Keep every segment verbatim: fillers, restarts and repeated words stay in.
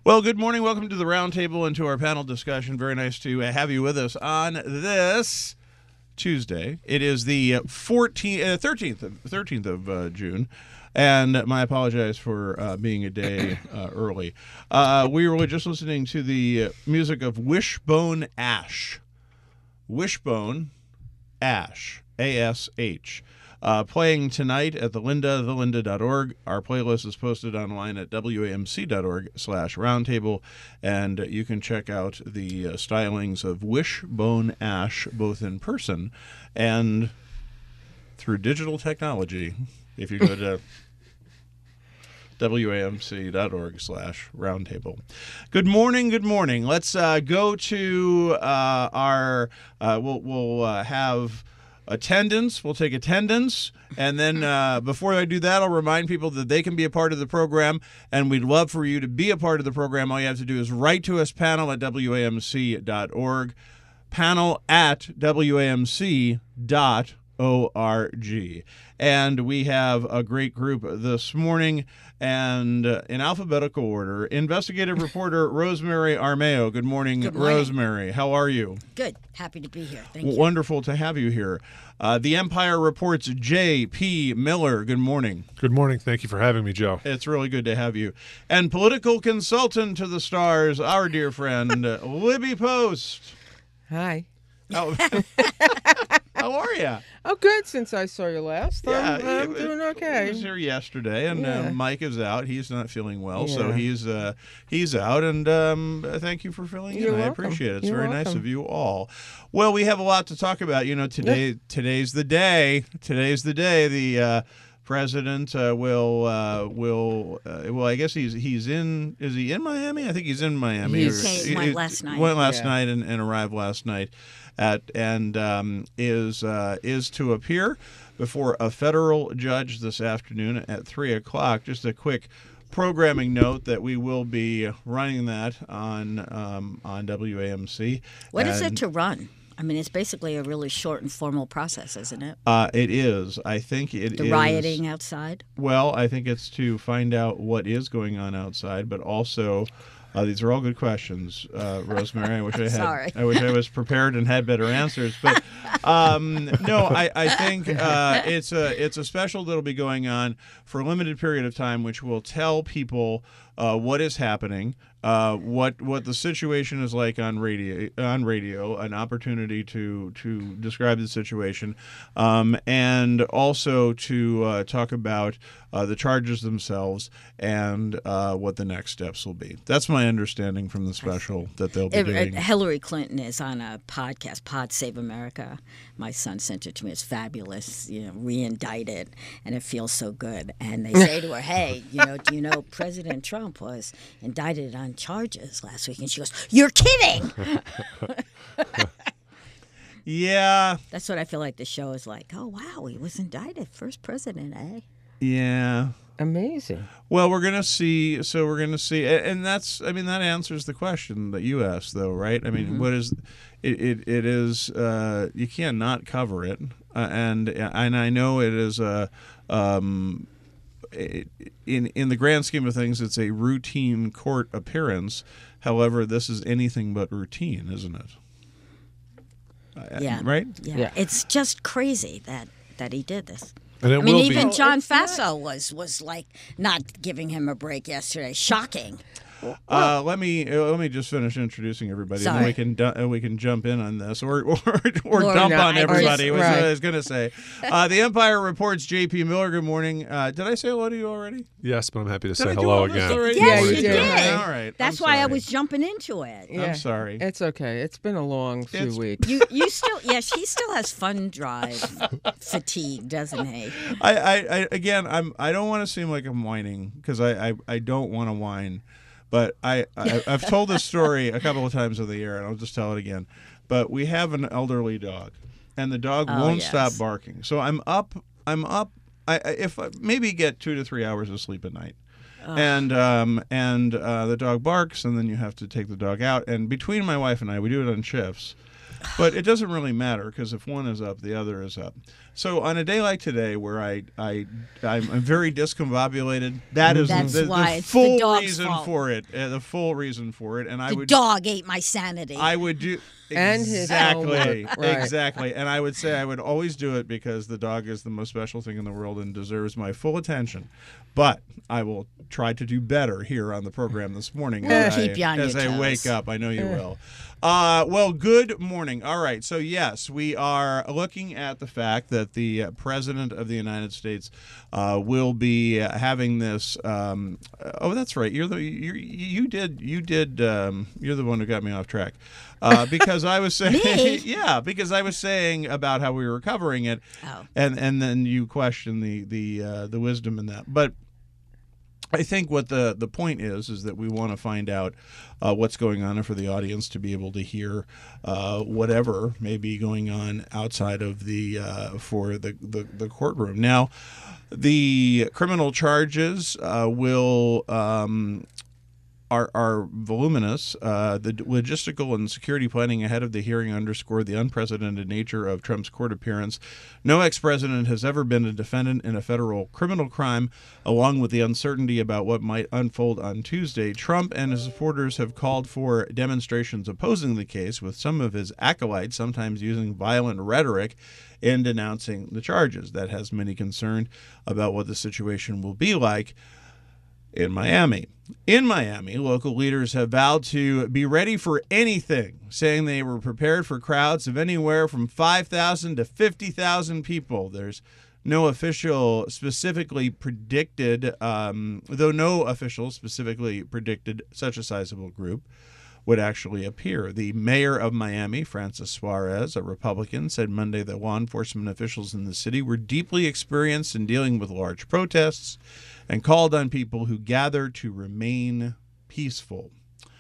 Well, good morning. Welcome to the roundtable and to our panel discussion. Very nice to have you with us on this Tuesday. It is the fourteenth, uh, thirteenth, thirteenth of uh, June, and my apologize for uh, being a day uh, early. Uh, we were just listening to the music of Wishbone Ash. Wishbone Ash, A S H. Uh, playing tonight at the Linda, the linda dot org. Our playlist is posted online at W A M C dot org slash roundtable, and you can check out the uh, stylings of Wishbone Ash both in person and through digital technology if you go to W A M C dot org slash roundtable. Good morning, good morning. Let's uh, go to uh, our, uh, we'll, we'll uh, have attendance. We'll take attendance. And then uh, before I do that, I'll remind people that they can be a part of the program, and we'd love for you to be a part of the program. All you have to do is write to us, panel at W A M C dot org, panel at W A M C dot org. And we have a great group this morning, and uh, in alphabetical order, investigative reporter Rosemary Armao. Good morning, Good morning. Rosemary. How are you? Good. Happy to be here. Thank you. Wonderful to have you here. Uh, the Empire Report's J P. Miller. Good morning. Good morning. Thank you for having me, Joe. It's really good to have you. And political consultant to the stars, our dear friend, uh, Libby Post. Hi. Oh, how are you? Oh, good. Since I saw you last, Yeah, I'm, I'm it- doing He okay. was here yesterday, and uh, Yeah. Mike is out. He's not feeling well, so Yeah. he's uh, he's out. And um, thank you for filling You're in. I welcome. appreciate it. It's You're very nice welcome. of you all. Well, we have a lot to talk about. You know, today today's the day. Today's the day. The uh, president uh, will uh, will uh, well. I guess he's he's in. Is he in Miami? I think he's in Miami. He's- Or- He went last night. Went last Yeah. night and, and arrived last night. At and um, is uh, is to appear before a federal judge this afternoon at three o'clock. Just a quick programming note that we will be running that on um, on W A M C. What is it And, to run? I mean, it's basically a really short and formal process, isn't it? Uh, it is. I think it The is- rioting outside. Well, I think it's to find out what is going on outside, but also. Uh, these are all good questions, uh, Rosemary. I wish I had. Sorry. I wish I was prepared and had better answers. But um, no, I, I think uh, it's a it's a special that'll be going on for a limited period of time, which will tell people uh, what is happening, uh, what what the situation is like on radio. On radio, an opportunity to to describe the situation, um, and also to uh, talk about uh, the charges themselves and uh, what the next steps will be. That's my understanding from the special that they'll be It- doing. it- Hillary Clinton is on a podcast, Pod Save America. My son sent it to me. It's fabulous. You know, re-indicted, and it feels so good. And they say to her, "Hey, you know, do you know President Trump was indicted on charges last week?" And she goes, "You're kidding." Yeah, That's what I feel like the show is like. Oh wow, he was indicted, first president, eh? yeah. Amazing. Well, we're gonna see. So we're gonna see, a- and that's. I mean, that answers the question that you asked, though, right? I mean, Mm-hmm. what is it? It, it is. Uh, you can't not cover it, uh, and and I know it is a. Um, it, in in the grand scheme of things, it's a routine court appearance. However, this is anything but routine, isn't it? Uh, Yeah. Right. Yeah. Yeah. It's just crazy that that he did this. And it I mean, will even be. John it's not- Faso was was like not giving him a break yesterday. Shocking. Uh, let me uh, let me just finish introducing everybody, and then Sorry. we can du- uh, we can jump in on this, or or, or, Or dump no, on I everybody. just- was what I right. was going to say. Uh, the Empire Reports. J P. Miller. Good morning. Uh, did I say hello to you already? Yes, but I'm happy to Did I say do hello all this again. already? Yes, you you did. did. All right. That's I'm why I sorry. was jumping into it. Yeah. sorry. It's okay. It's been a long few It's- weeks. You you still yes, he still has fun drive fatigue, doesn't he? I, I, I again, I'm. I don't want to seem like I'm whining because I, I, I don't want to whine, but I, I I've told this story a couple of times on the air, and I'll just tell it again. But we have an elderly dog, and the dog Oh, won't yes. stop barking. So I'm up. I'm up. I, I if I maybe get two to three hours of sleep a night. And um and uh, the dog barks, and then you have to take the dog out. And between my wife and I, we do it on shifts, but it doesn't really matter because if one is up, the other is up. So on a day like today, where I I I'm, I'm very discombobulated, that is That's the, the, why the it's the full dog's reason fault. for it. Uh, the full reason for it, and I The would dog ate my sanity. I would do And his exactly homework, right. exactly, and I would say I would always do it because the dog is the most special thing in the world and deserves my full attention. But I will try to do better here on the program this morning We'll as, keep I, you on as your I toes. wake up. I know you will. Uh, well, good morning. All right. So, yes, we are looking at the fact that the uh, President of the United States uh, will be uh, having this. Um, oh, that's right. You're the you you did you did um, you're the one who got me off track. Uh, because I was saying, Me? yeah, because I was saying about how we were covering it, Oh. and and then you questioned the the uh, the wisdom in that, but. I think what the, the point is is that we want to find out uh, what's going on, and for the audience to be able to hear uh, whatever may be going on outside of the uh, for the, the, the courtroom. Now, the criminal charges uh, will um, are are voluminous. Uh, the logistical and security planning ahead of the hearing underscored the unprecedented nature of Trump's court appearance. No ex-president has ever been a defendant in a federal criminal crime, along with the uncertainty about what might unfold on Tuesday. Trump and his supporters have called for demonstrations opposing the case, with some of his acolytes sometimes using violent rhetoric in denouncing the charges. That has many concerned about what the situation will be like in Miami. In Miami, local leaders have vowed to be ready for anything, saying they were prepared for crowds of anywhere from five thousand to fifty thousand people. There's no official specifically predicted, um, though no official specifically predicted such a sizable group would actually appear. The mayor of Miami, Francis Suarez, a Republican, said Monday that law enforcement officials in the city were deeply experienced in dealing with large protests and called on people who gather to remain peaceful.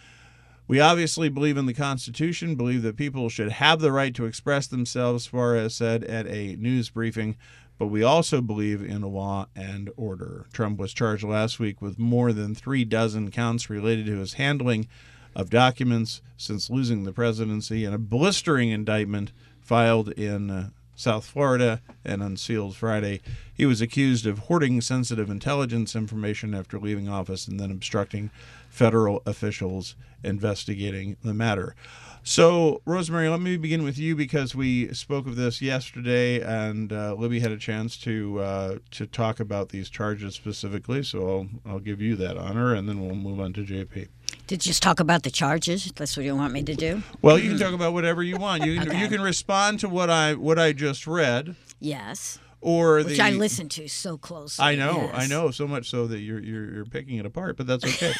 We obviously believe in the Constitution, believe that people should have the right to express themselves, Suarez said at a news briefing, but we also believe in law and order. Trump was charged last week with more than three dozen counts related to his handling of documents since losing the presidency, and a blistering indictment filed in uh, South Florida and unsealed Friday. He was accused of hoarding sensitive intelligence information after leaving office and then obstructing federal officials investigating the matter. So, Rosemary, let me begin with you because we spoke of this yesterday, and uh, Libby had a chance to uh, to talk about these charges specifically. So I'll I'll give you that honor, and then we'll move on to J P. Did you just talk about the charges? That's what you want me to do? Well, you can talk about whatever you want. You can, Okay. you can respond to what I what I just read, Yes. or Which the I listened to so closely. I know, yes. I know, so much so that you're you're, you're picking it apart, but that's okay.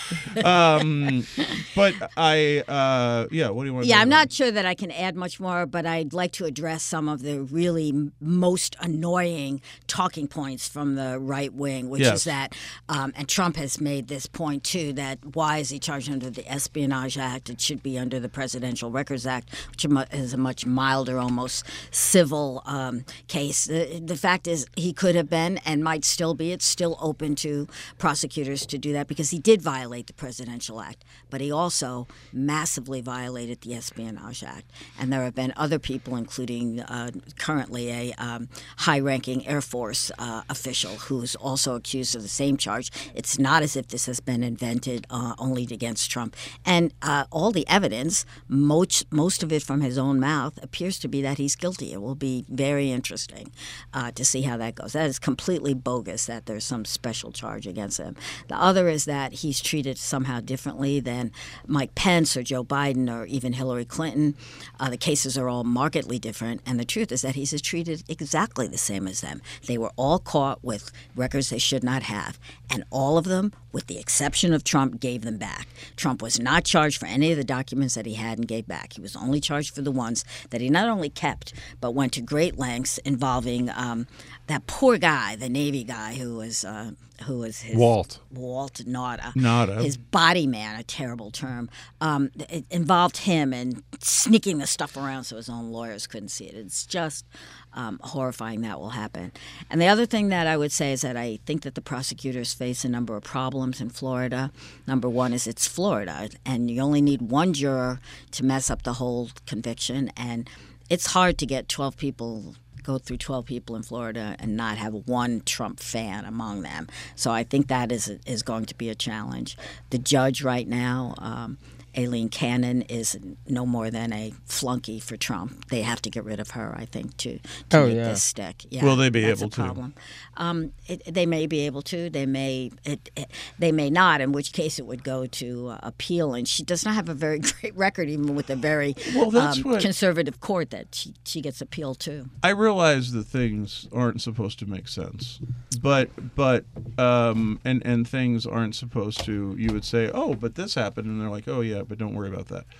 um, but I, uh, yeah, what do you want? to Yeah, talk I'm about? not sure that I can add much more, but I'd like to address some of the really m- most annoying talking points from the right wing, which Yes. is that, um, and Trump has made this point too, that why is he charged under the Espionage Act? It should be under the Presidential Records Act, which is mu- is a much milder, almost civil um, case. The, the fact is, he could have been and might still be. It's still open to prosecutors to do that because he did violate the Presidential Act, but he also massively violated the Espionage Act. And there have been other people, including uh, currently a um, high-ranking Air Force uh, official who's also accused of the same charge. It's not as if this has been invented uh, only against Trump. And uh, all the evidence, most, most of it from his own mouth, appears to be that he's guilty. It will be very interesting uh, to see how that goes. That is completely bogus that there's some special charge against him. The other is that he's treated somehow differently than Mike Pence or Joe Biden or even Hillary Clinton. Uh, the cases are all markedly different, and the truth is that he's treated exactly the same as them. They were all caught with records they should not have, and all of them, with the exception of Trump, gave them back. Trump was not charged for any of the documents that he had and gave back. He was only charged for the ones that he not only kept, but went to great lengths involving um, that poor guy, the Navy guy who was uh, who was his Walt. Walt Nauta. Nauta. His body man, a terrible term. Um, it involved him in sneaking the stuff around so his own lawyers couldn't see it. It's just um, horrifying that will happen. And the other thing that I would say is that I think that the prosecutors face a number of problems in Florida. Number one is it's Florida, and you only need one juror to mess up the whole conviction, and it's hard to get twelve people go through twelve people in Florida and not have one Trump fan among them. So I think that is is going to be a challenge. The judge right now, um, Aileen Cannon, is no more than a flunky for Trump. They have to get rid of her, I think, to, to Oh, make yeah. this stick. Yeah, Will they be that's able a to? problem. Um, it, they may be able to. They may. It, it, they may not. In which case, it would go to uh, appeal. And she does not have a very great record, even with a very Well, that's um, what- conservative court that she, she gets appealed to. I realize that things aren't supposed to make sense, but but um, and and things aren't supposed to. You would say, oh, but this happened, and they're like, oh yeah, but don't worry about that.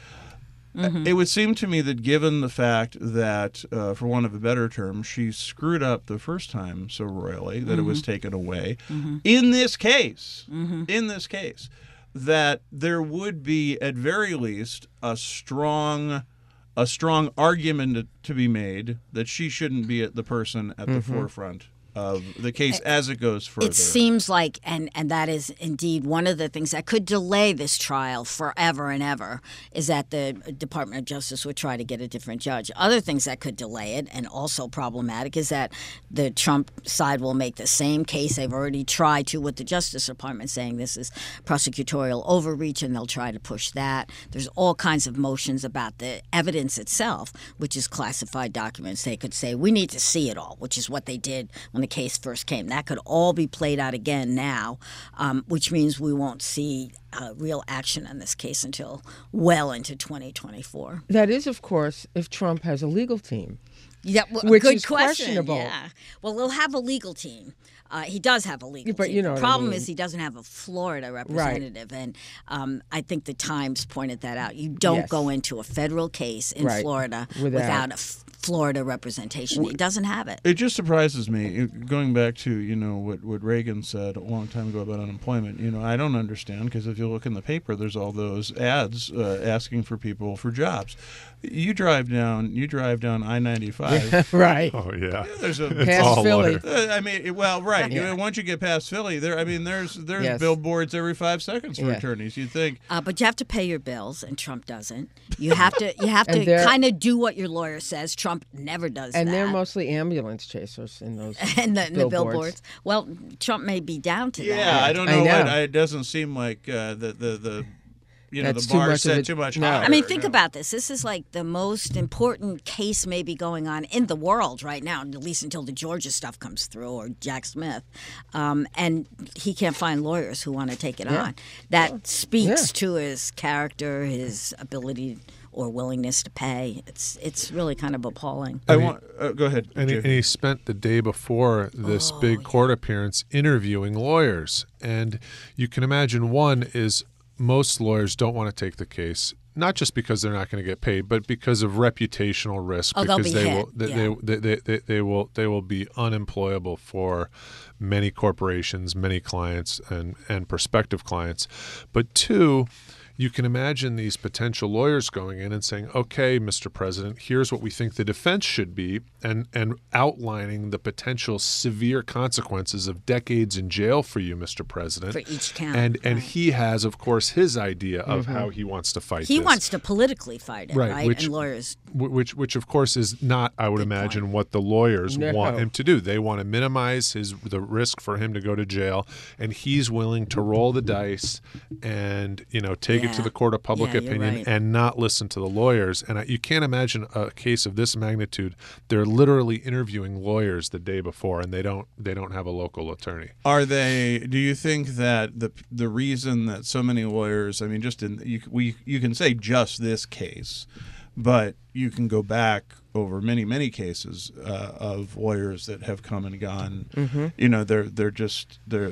It would seem to me that given the fact that, uh, for want of a better term, she screwed up the first time so royally that it was taken away, in this case, in this case, that there would be at very least a strong, a strong argument to, to be made that she shouldn't be at the person at the forefront of the case as it goes further. It seems like, and, and that is indeed one of the things that could delay this trial forever and ever, is that the Department of Justice would try to get a different judge. Other things that could delay it, and also problematic, is that the Trump side will make the same case they've already tried to with the Justice Department, saying this is prosecutorial overreach, and they'll try to push that. There's all kinds of motions about the evidence itself, which is classified documents. They could say, we need to see it all, which is what they did when the case first came. That could all be played out again now, um, which means we won't see uh, real action on this case until well into twenty twenty-four. That is, of course, if Trump has a legal team. Yeah, well, Which good is question. questionable. Yeah. Well, he'll have a legal team. Uh, he does have a legal But team. you know the what I problem mean. is he doesn't have a Florida representative, and um, I think the Times pointed that out. You don't Yes. go into a federal case in Right. Florida Without- without a f- Florida representation. He doesn't have it. It just surprises me, it- going back to, you know, what, what Reagan said a long time ago about unemployment. You know, I don't understand, because if you look in the paper, there's all those ads uh, asking for people for jobs. You drive down, you drive down I ninety-five. Right. Oh yeah. There's a Past all Philly. lawyer. Uh, I mean, well, right. You Yeah. know, once you get past Philly, there. I mean, there's there's Yes. billboards every five seconds for Yeah. attorneys. You'd think, Uh, but you have to pay your bills, and Trump doesn't. You have to you have And to they're- kind of do what your lawyer says. Trump never does And that. they're mostly ambulance chasers in those and the, and the billboards. billboards. Well, Trump may be down to yeah, that. I don't I know. know. What, I, it doesn't seem like uh, the the the you know That's the too bar much of set a- too much no. higher. I mean, think no. about this. This is like the most important case maybe going on in the world right now, at least until the Georgia stuff comes through, or Jack Smith. Um, and he can't find lawyers who want to take it Yeah. on. That speaks Yeah. to his character, his ability or willingness to pay. It's it's really kind of appalling. I want. Uh, go ahead. And he, Jay. and he spent the day before this Oh, big court appearance interviewing lawyers. And you can imagine, one is most lawyers don't want to take the case, not just because they're not going to get paid, but because of reputational risk. Oh, they'll because be they hit, will they, yeah. they, they, they, they will they will be unemployable for many corporations, many clients, and and prospective clients. But two, you can imagine these potential lawyers going in and saying, okay, Mister President, here's what we think the defense should be, and, and outlining the potential severe consequences of decades in jail for you, Mister President. For each count, And and right. he has, of course, his idea of how he wants to fight He this. wants to politically fight it, Right, right? which- and lawyers. Wh- Which, which of course, is not, I would Good imagine, point. what the lawyers No. want him to do. They want to minimize his the risk for him to go to jail, and he's willing to roll the dice and you know take it to Yeah. the court of public Yeah, you're opinion right. and not listen to the lawyers. And I, you can't imagine a case of this magnitude. They're literally interviewing lawyers the day before, and they don't they don't have a local attorney. Are they? Do you think that the the reason that so many lawyers? I mean, just in you, we you can say just this case, but you can go back over many many cases uh, of lawyers that have come and gone. Mm-hmm. You know, they're they're just they're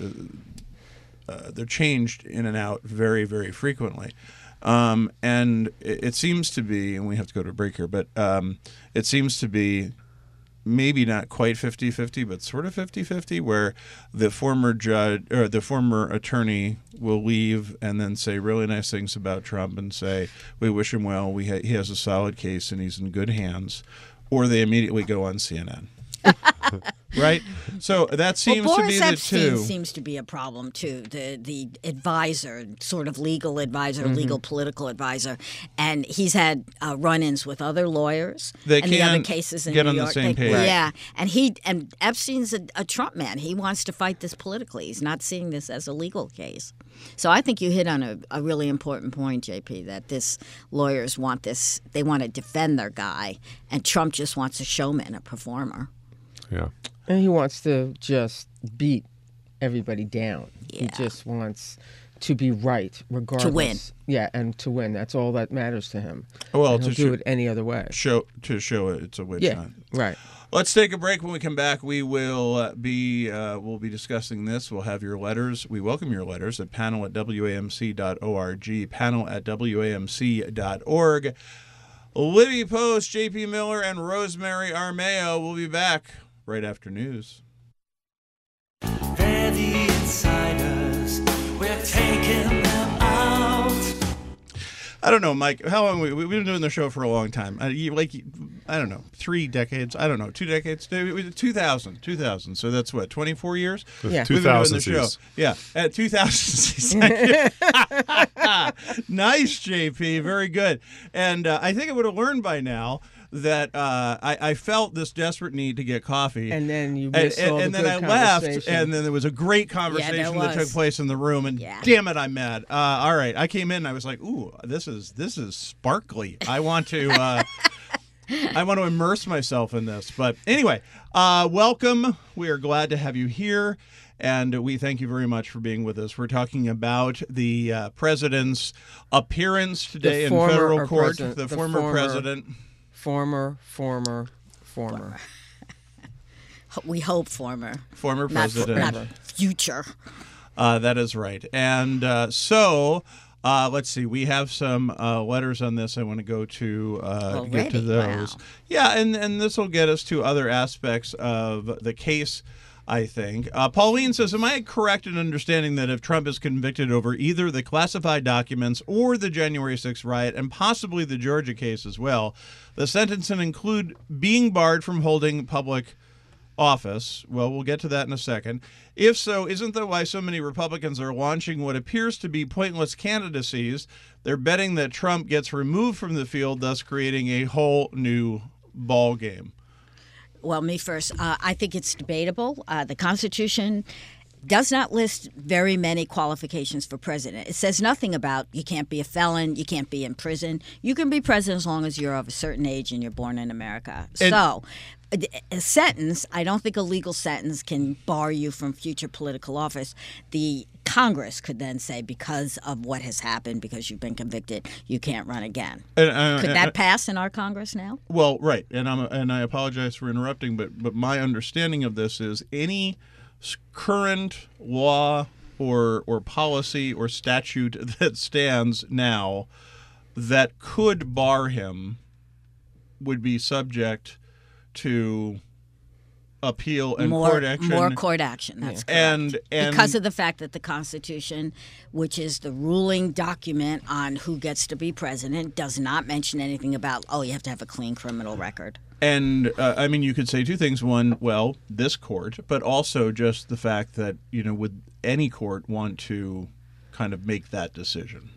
uh, they're changed in and out very very frequently. Um, and it, it seems to be, and we have to go to a break here, but um, it seems to be maybe not quite fifty-fifty, but sort of fifty-fifty, where the former judge or the former attorney will leave and then say really nice things about Trump and say, we wish him well, we ha- he has a solid case and he's in good hands, or they immediately go on C N N. right? So that seems well, to Boris be the Epstein two. seems to be a problem too. The the advisor, sort of legal advisor, mm-hmm. legal political advisor, and he's had uh, run-ins with other lawyers They and the other can't cases in get New on the York. same They- page. Right. Yeah, and he and Epstein's a, a Trump man. He wants to fight this politically. He's not seeing this as a legal case. So I think you hit on a, a really important point, J P, that this lawyers want this. They want to defend their guy, and Trump just wants a showman, a performer. Yeah. And he wants to just beat everybody down. Yeah. He just wants to be right, regardless. win. Yeah, and to win. That's all that matters to him. Well, And he'll to do sh- it any other way. show to show it, it's a witch Yeah, hunt. right. Let's take a break. When we come back, we will uh, be uh, we'll be discussing this. We'll have your letters. We welcome your letters at panel at w a m c dot org, panel at w a m c dot org. Libby Post, J P Miller, and Rosemary Armeo will be back right after news. They're the insiders. We're taking them out. I don't know, Mike. How long we we've been doing the show for a long time? Uh, you, like I don't know, three decades. I don't know, two decades. two thousand, two thousand. So that's what, twenty-four years. Yeah. We've been doing the 2000s. show. Yeah, at two thousand. Nice, J P. Very good. And uh, I think I would have learned by now that uh, I, I felt this desperate need to get coffee. And then you And, missed and, all and the then good I left, conversation. and then there was a great conversation that took was. place in the room. And Yeah. damn it, I'm mad. Uh, all right, I came in, and I was like, "Ooh, this is this is sparkly. I want to." Uh, I want to immerse myself in this. But anyway, uh, welcome. We are glad to have you here. And we thank you very much for being with us. We're talking about the uh, president's appearance today in former federal or court. president- the, the former, former- president. Former, former, former. We hope former, Former not, for, president. not future. Uh, that is right. And uh, so, uh, let's see. We have some uh, letters on this. I want to go to uh, get to Already? those. Wow. Yeah, and, and this will get us to other aspects of the case, I think. Uh, Pauline says, am I correct in understanding that if Trump is convicted over either the classified documents or the January sixth riot, and possibly the Georgia case as well, the sentence will include being barred from holding public office? Well, we'll get to that in a second. If so, isn't that why so many Republicans are launching what appears to be pointless candidacies? They're betting that Trump gets removed from the field, thus creating a whole new ball game. Well, me first. Uh, I think it's debatable. Uh, the Constitution does not list very many qualifications for president. It says nothing about you can't be a felon, you can't be in prison. You can be president as long as you're of a certain age and you're born in America. And- so, a, a sentence, I don't think a legal sentence can bar you from future political office. The Congress could then say, because of what has happened, because you've been convicted, you can't run again. And, uh, Could and- that pass in our Congress now? Well, right, and I'm and I apologize for interrupting, but but my understanding of this is any s- current law or or policy or statute that stands now that could bar him would be subject to appeal and more, court action. More court action. That's correct. And- and- because of the fact that the Constitution, which is the ruling document on who gets to be president, does not mention anything about, oh, you have to have a clean criminal record. And uh, I mean, you could say two things. One, well, this court, but also just the fact that, you know, would any court want to kind of make that decision?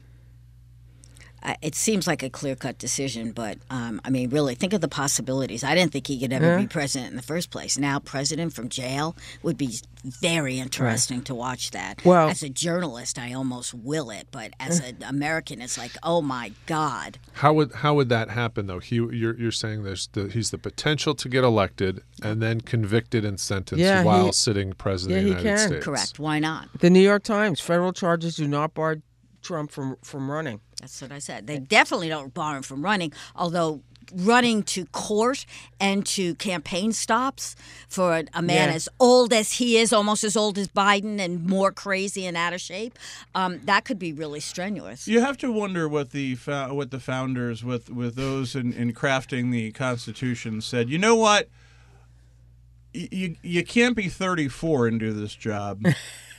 Uh, it seems like a clear-cut decision, but um, I mean, really, think of the possibilities. I didn't think he could ever be president in the first place. Now, president from jail would be very interesting to watch that. Well- as a journalist, I almost will it, but as an American, it's like, oh my God. How would how would that happen though? He you're you're saying there's the he's the potential to get elected and then convicted and sentenced Yeah, while he- sitting president yeah, of he the United can. States. Correct. Why not? The New York Times, federal charges do not bar Trump from, from running. That's what I said. They definitely don't bar him from running, although running to court and to campaign stops for a, a man Yeah. as old as he is, almost as old as Biden and more crazy and out of shape, um, that could be really strenuous. You have to wonder what the fo- what the founders, with with those in, in crafting the Constitution, said. You know what? Y- You you can't be thirty-four and do this job.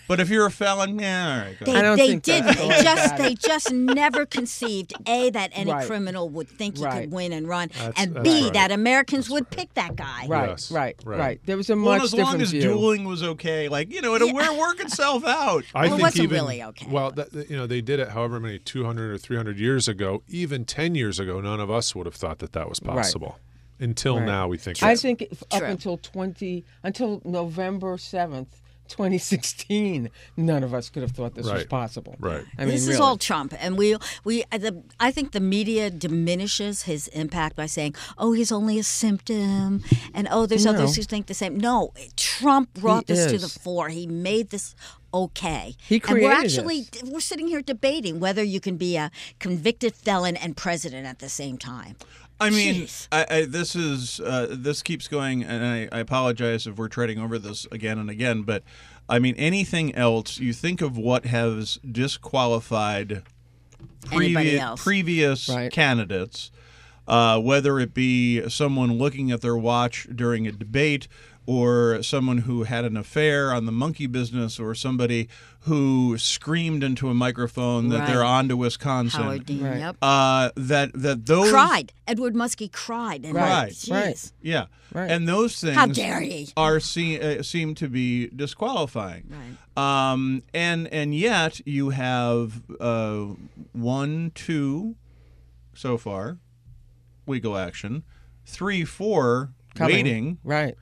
But if you're a felon, yeah, all right. Go They, ahead. I don't they think didn't. that's They all just bad. they just never conceived a that any Right. criminal would think he Right. could win and run, That's- and that's b right. that Americans would pick that guy. Right, Yes, right, right. right, There was a Well, much as long different as view. dueling was okay, like you know, it'll we'll work itself out. I Well, it think wasn't even, really okay. Well, that, that- you know, they did it however many two hundred or three hundred years ago. Even ten years ago, none of us would have thought that that was Right. possible. Until Right. now, we think. I it's- think if- up True. until twenty until November seventh, twenty sixteen, none of us could have thought this was Right. possible. Right. I mean, this really. is all Trump, and we we uh, the, I think the media diminishes his impact by saying, "Oh, he's only a symptom," and "Oh, there's No. others who think the same." No, Trump brought He this to is. the fore. He made this okay. He and we're created actually this. we're sitting here debating whether you can be a convicted felon and president at the same time. I mean, Jeez. I, I, this is uh, this keeps going, and I, I apologize if we're treading over this again and again. But I mean, anything else? You think of what has disqualified Anybody previ- else. previous Right. candidates, uh, whether it be someone looking at their watch during a debate, or someone who had an affair on the monkey business, or somebody who screamed into a microphone that they're Right. on to Wisconsin. Howard Dean, Right. yep. Uh, that that those Cried. Edward Muskie cried. And Right. Jeez. Right. Yeah, Right. and those things How dare he? are se- uh, seem to be disqualifying. Right. Um, and and yet you have uh, one, two, so far, legal action, three, four, Coming. waiting, Right.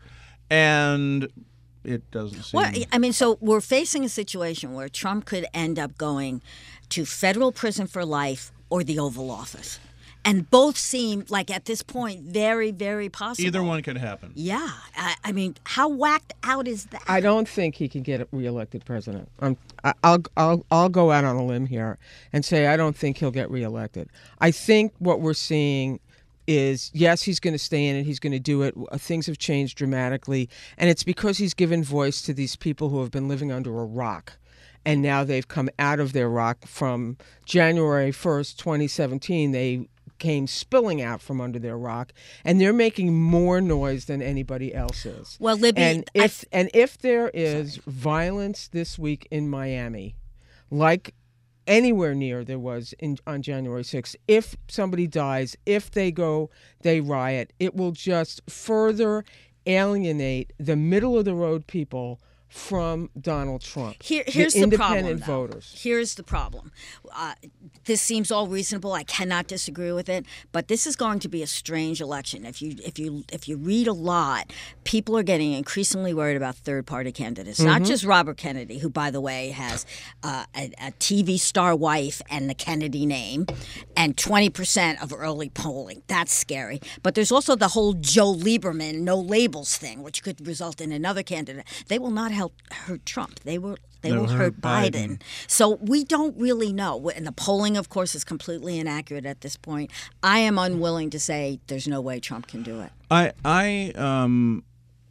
and it doesn't seem. Well, I mean, so we're facing a situation where Trump could end up going to federal prison for life or the Oval Office. And both seem like at this point very, very possible. Either one could happen. Yeah. I, I mean, how whacked out is that? I don't think he can get reelected president. I'm, I- I'll, I'll, I'll go out on a limb here and say I don't think he'll get reelected. I think what we're seeing is, yes, he's going to stay in it. He's going to do it. Things have changed dramatically. And it's because he's given voice to these people who have been living under a rock. And now they've come out of their rock. From January first, twenty seventeen, they came spilling out from under their rock, and they're making more noise than anybody else is. Well, Libby, and I- if and if there is violence this week in Miami, like anywhere near there was in on January sixth, if somebody dies, if they go, they riot, it will just further alienate the middle of the road people from Donald Trump. Here, here's the the problem. independent though. voters. Here's the problem. Uh, this seems all reasonable. I cannot disagree with it. But this is going to be a strange election. If you if you if you read a lot, people are getting increasingly worried about third party candidates. Not just Robert Kennedy, who, by the way, has uh, a, a T V star wife and the Kennedy name, and twenty percent of early polling. That's scary. But there's also the whole Joe Lieberman no labels thing, which could result in another candidate. They will not help hurt Trump. They will they They'll will hurt hurt Biden. Biden. So we don't really know. And the polling, of course, is completely inaccurate at this point. I am unwilling to say there's no way Trump can do it. I I um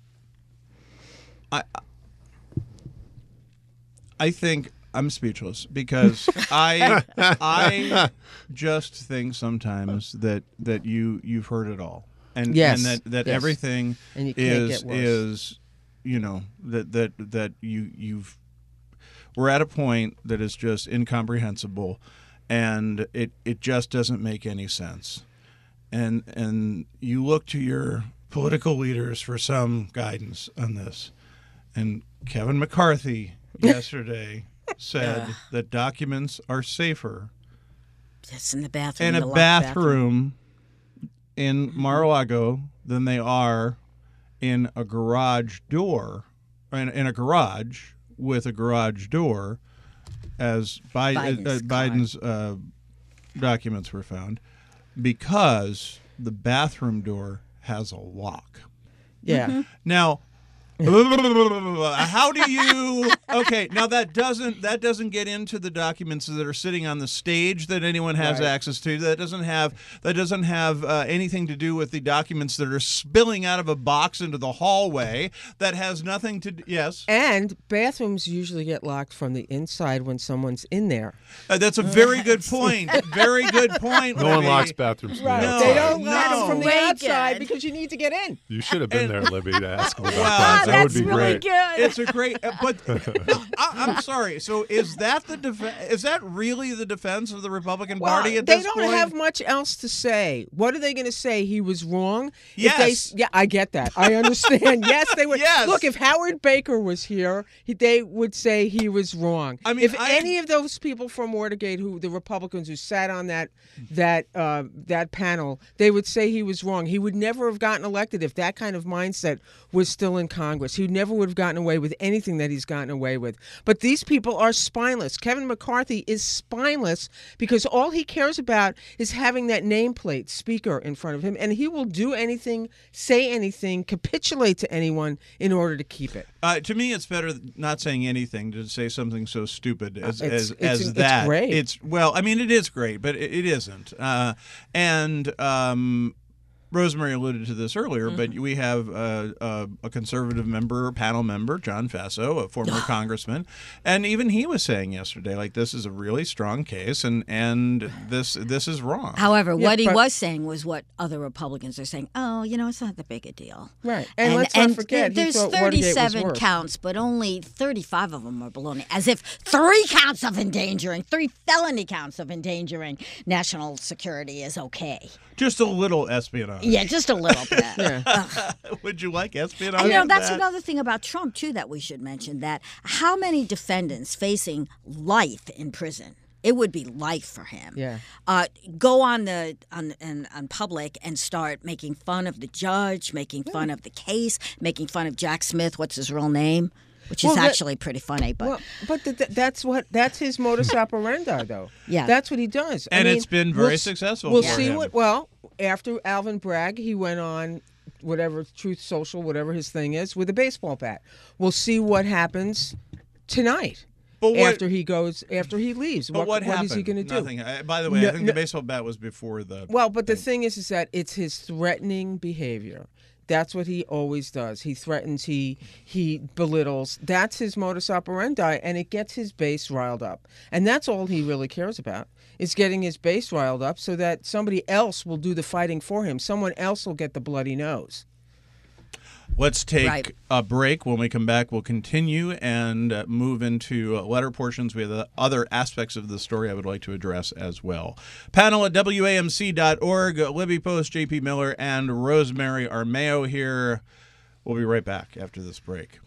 I I think I'm speechless because I I just think sometimes that that you you've heard it all, and Yes, and that that yes. everything And you can't is get worse. is you know that that that you you've we're at a point that is just incomprehensible, and it it just doesn't make any sense, and and you look to your political leaders for some guidance on this, and Kevin McCarthy yesterday said that documents are safer It's in the bathroom. in the a locked bathroom in Mar-a-Lago than they are in a garage door, in, in a garage with a garage door, as Bi- Biden's uh, uh, Biden's uh, documents were found, because the bathroom door has a lock. Yeah. Now, how do you? Okay, now that doesn't that doesn't get into the documents that are sitting on the stage that anyone has Right. access to. That doesn't have that doesn't have uh, anything to do with the documents that are spilling out of a box into the hallway. That has nothing to. Do, yes, And bathrooms usually get locked from the inside when someone's in there. uh, that's a very good point. Very good point. No one Libby. locks bathrooms. from the No, They outside. don't lock them from the Way outside good. because you need to get in. You should have been there, Libby, to ask him about Well, that. So- That would That's be really great. good. It's a great, uh, but no, I, I'm sorry. So is that the def- is that really the defense of the Republican Well, Party at they this don't point? have much else to say. What are they going to say? He was wrong. If Yes. they, yeah, I get that. I understand. Yes, they would. Yes. Look, if Howard Baker was here, he, they would say he was wrong. I mean, if I- any of those people from Watergate, who the Republicans who sat on that that uh, that panel, they would say he was wrong. He would never have gotten elected if that kind of mindset was still in Congress. He never would have gotten away with anything that he's gotten away with. But these people are spineless. Kevin McCarthy is spineless because all he cares about is having that nameplate speaker in front of him, and he will do anything, say anything, capitulate to anyone in order to keep it. Uh, to me, it's better not saying anything to say something so stupid as Uh, it's- as, it's- as it's that. great. It's well, I mean, it is great, but it, it isn't. Uh, and um, Rosemary alluded to this earlier, but we have uh, uh, a conservative member, panel member, John Faso, a former congressman, and even he was saying yesterday, like, this is a really strong case, and and this this is wrong. However, Yeah, what he but- was saying was what other Republicans are saying. Oh, you know, it's not that big a deal. Right. And let's not forget, he there's thought Watergate was thirty-seven worse. counts, but only thirty-five of them are baloney. As if three counts of endangering, three felony counts of endangering national security is okay. Just a little espionage. Yeah, just a little bit. Yeah. Would you like espionage? And, you know, that's That- another thing about Trump, too, that we should mention, that how many defendants facing life in prison, it would be life for him, Yeah. uh, go on the on, on, on public and start making fun of the judge, making fun of the case, making fun of Jack Smith, what's his real name, which is Well, that- actually pretty funny. But Well, but th- th- that's what that's his modus operandi, though. Yeah. that's what he does. I And mean, it's been we'll very s- successful We'll for see him. what. Well, after Alvin Bragg, he went on whatever Truth Social, whatever his thing is, with a baseball bat. We'll see what happens tonight. But what- after he goes, after he leaves, But what, what happened? is he going to do? Nothing. I, by the way, No- I think no- the baseball bat was before the. Well, but the thing is, is that it's his threatening behavior. That's what he always does. He threatens. He he belittles. That's his modus operandi, and it gets his base riled up. And that's all he really cares about is getting his base riled up, so that somebody else will do the fighting for him. Someone else will get the bloody nose. Let's take Right. a break. When we come back, we'll continue and uh, move into uh, letter portions. We have uh, other aspects of the story I would like to address as well. Panel at W A M C dot org. Libby Post, J P Miller, and Rosemary Armao here. We'll be right back after this break.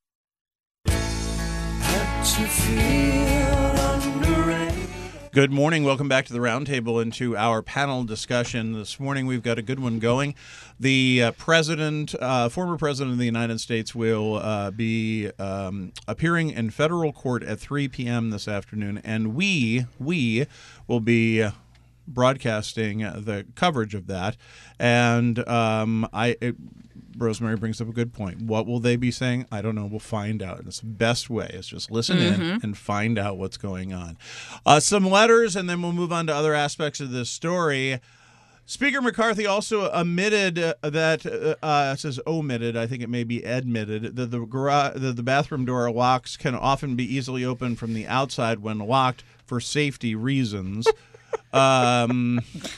Hurt to feel under rain. Good morning. Welcome back to the Roundtable and to our panel discussion. This morning we've got a good one going. The uh, president, uh, former president of the United States, will uh, be um, appearing in federal court at three p.m. this afternoon, and we we will be broadcasting the coverage of that. And um, I. It, Rosemary brings up a good point. What will they be saying? I don't know. We'll find out. It's the best way is just listen in and find out what's going on. Uh, some letters, and then we'll move on to other aspects of this story. Speaker McCarthy also admitted uh, that, uh, uh, it says omitted, I think it may be admitted, that the, garage, that the bathroom door locks can often be easily opened from the outside when locked for safety reasons. um...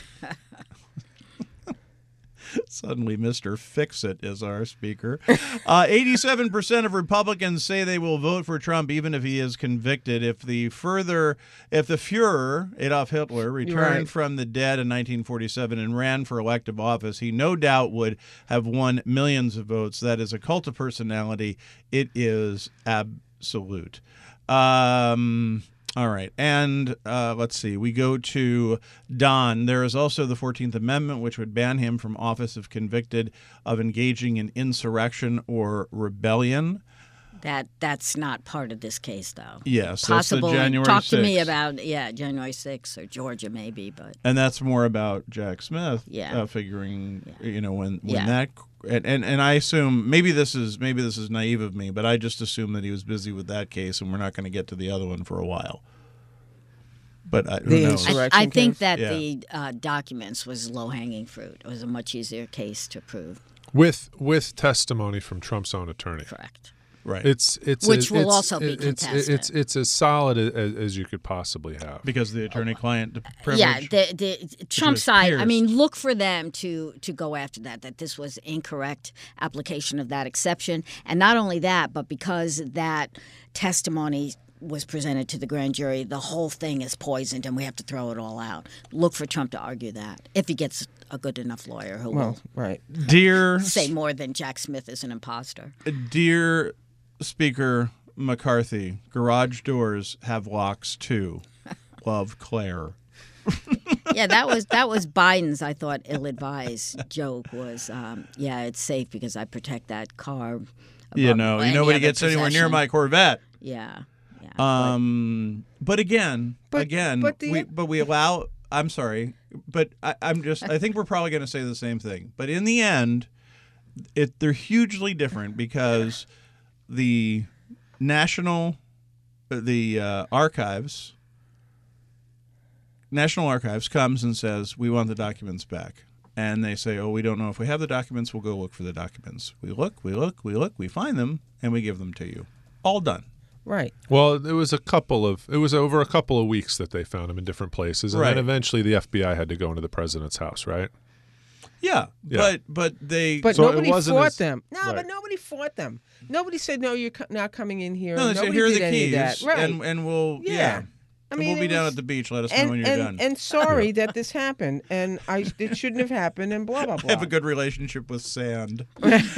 Suddenly, Mister Fix-It is our speaker. Uh, eighty-seven percent of Republicans say they will vote for Trump even if he is convicted. If the further, if the Fuhrer, Adolf Hitler, returned Right. from the dead in nineteen forty-seven and ran for elective office, he no doubt would have won millions of votes. That is a cult of personality. It is absolute. Um... All right. And uh, let's see. We go to Don. There is also the fourteenth Amendment, which would ban him from office if convicted of engaging in insurrection or rebellion. that that's not part of this case, though. Yes, Possible. that's the January Talk to me sixth. about, yeah, January sixth or Georgia maybe, but And that's more about Jack Smith Yeah. uh, figuring, you know, when, when Yeah. that. And, and and I assume maybe this is maybe this is naive of me, but I just assume that he was busy with that case, and we're not going to get to the other one for a while. But I, who The knows? I, Insurrection I think case? that Yeah. the uh, documents was low-hanging fruit. It was a much easier case to prove. with with testimony from Trump's own attorney. Correct. Right. It's it's Which will it's, also be it's, it's contested. it's it's as solid as, as you could possibly have. Because of the attorney-client privilege. Yeah, the, the Trump his side. I peers. mean, look for them to to go after that. That this was incorrect application of that exception, and not only that, but because that testimony was presented to the grand jury, the whole thing is poisoned, and we have to throw it all out. Look for Trump to argue that if he gets a good enough lawyer who Well, right. Dear, will say more than Jack Smith is an imposter. dear Speaker McCarthy, garage doors have locks too. Love, Claire. Yeah, that was that was Biden's, I thought, ill-advised joke was, um, yeah, it's safe because I protect that car. You above know, any nobody other gets anywhere near possession. my Corvette. Yeah, yeah. Um, but again, But- again, but the- we but we allow. I'm sorry, but I, I'm just. I think we're probably going to say the same thing. But in the end, it they're hugely different because the national, the uh, archives, National Archives comes and says we want the documents back. And they say, oh, we don't know if we have the documents. We'll go look for the documents. We look, we look, we look, we find them, and we give them to you. All done. Right. Well, it was a couple of it was over a couple of weeks that they found him in different places, and Right. then eventually the F B I had to go into the president's house, right? Yeah, Yeah. but but they But So it nobody wasn't fought as- them. No, right. but nobody fought them. Nobody said, no, you're co- not coming in here. no, they nobody say here are did the any keys, of that. Right. and and we'll yeah, Yeah. I And mean, we'll be it down was- at the beach. Let us know and, when you're and, done. and sorry that this happened, and I it shouldn't have happened, and blah, blah, I blah. have a good relationship with sand.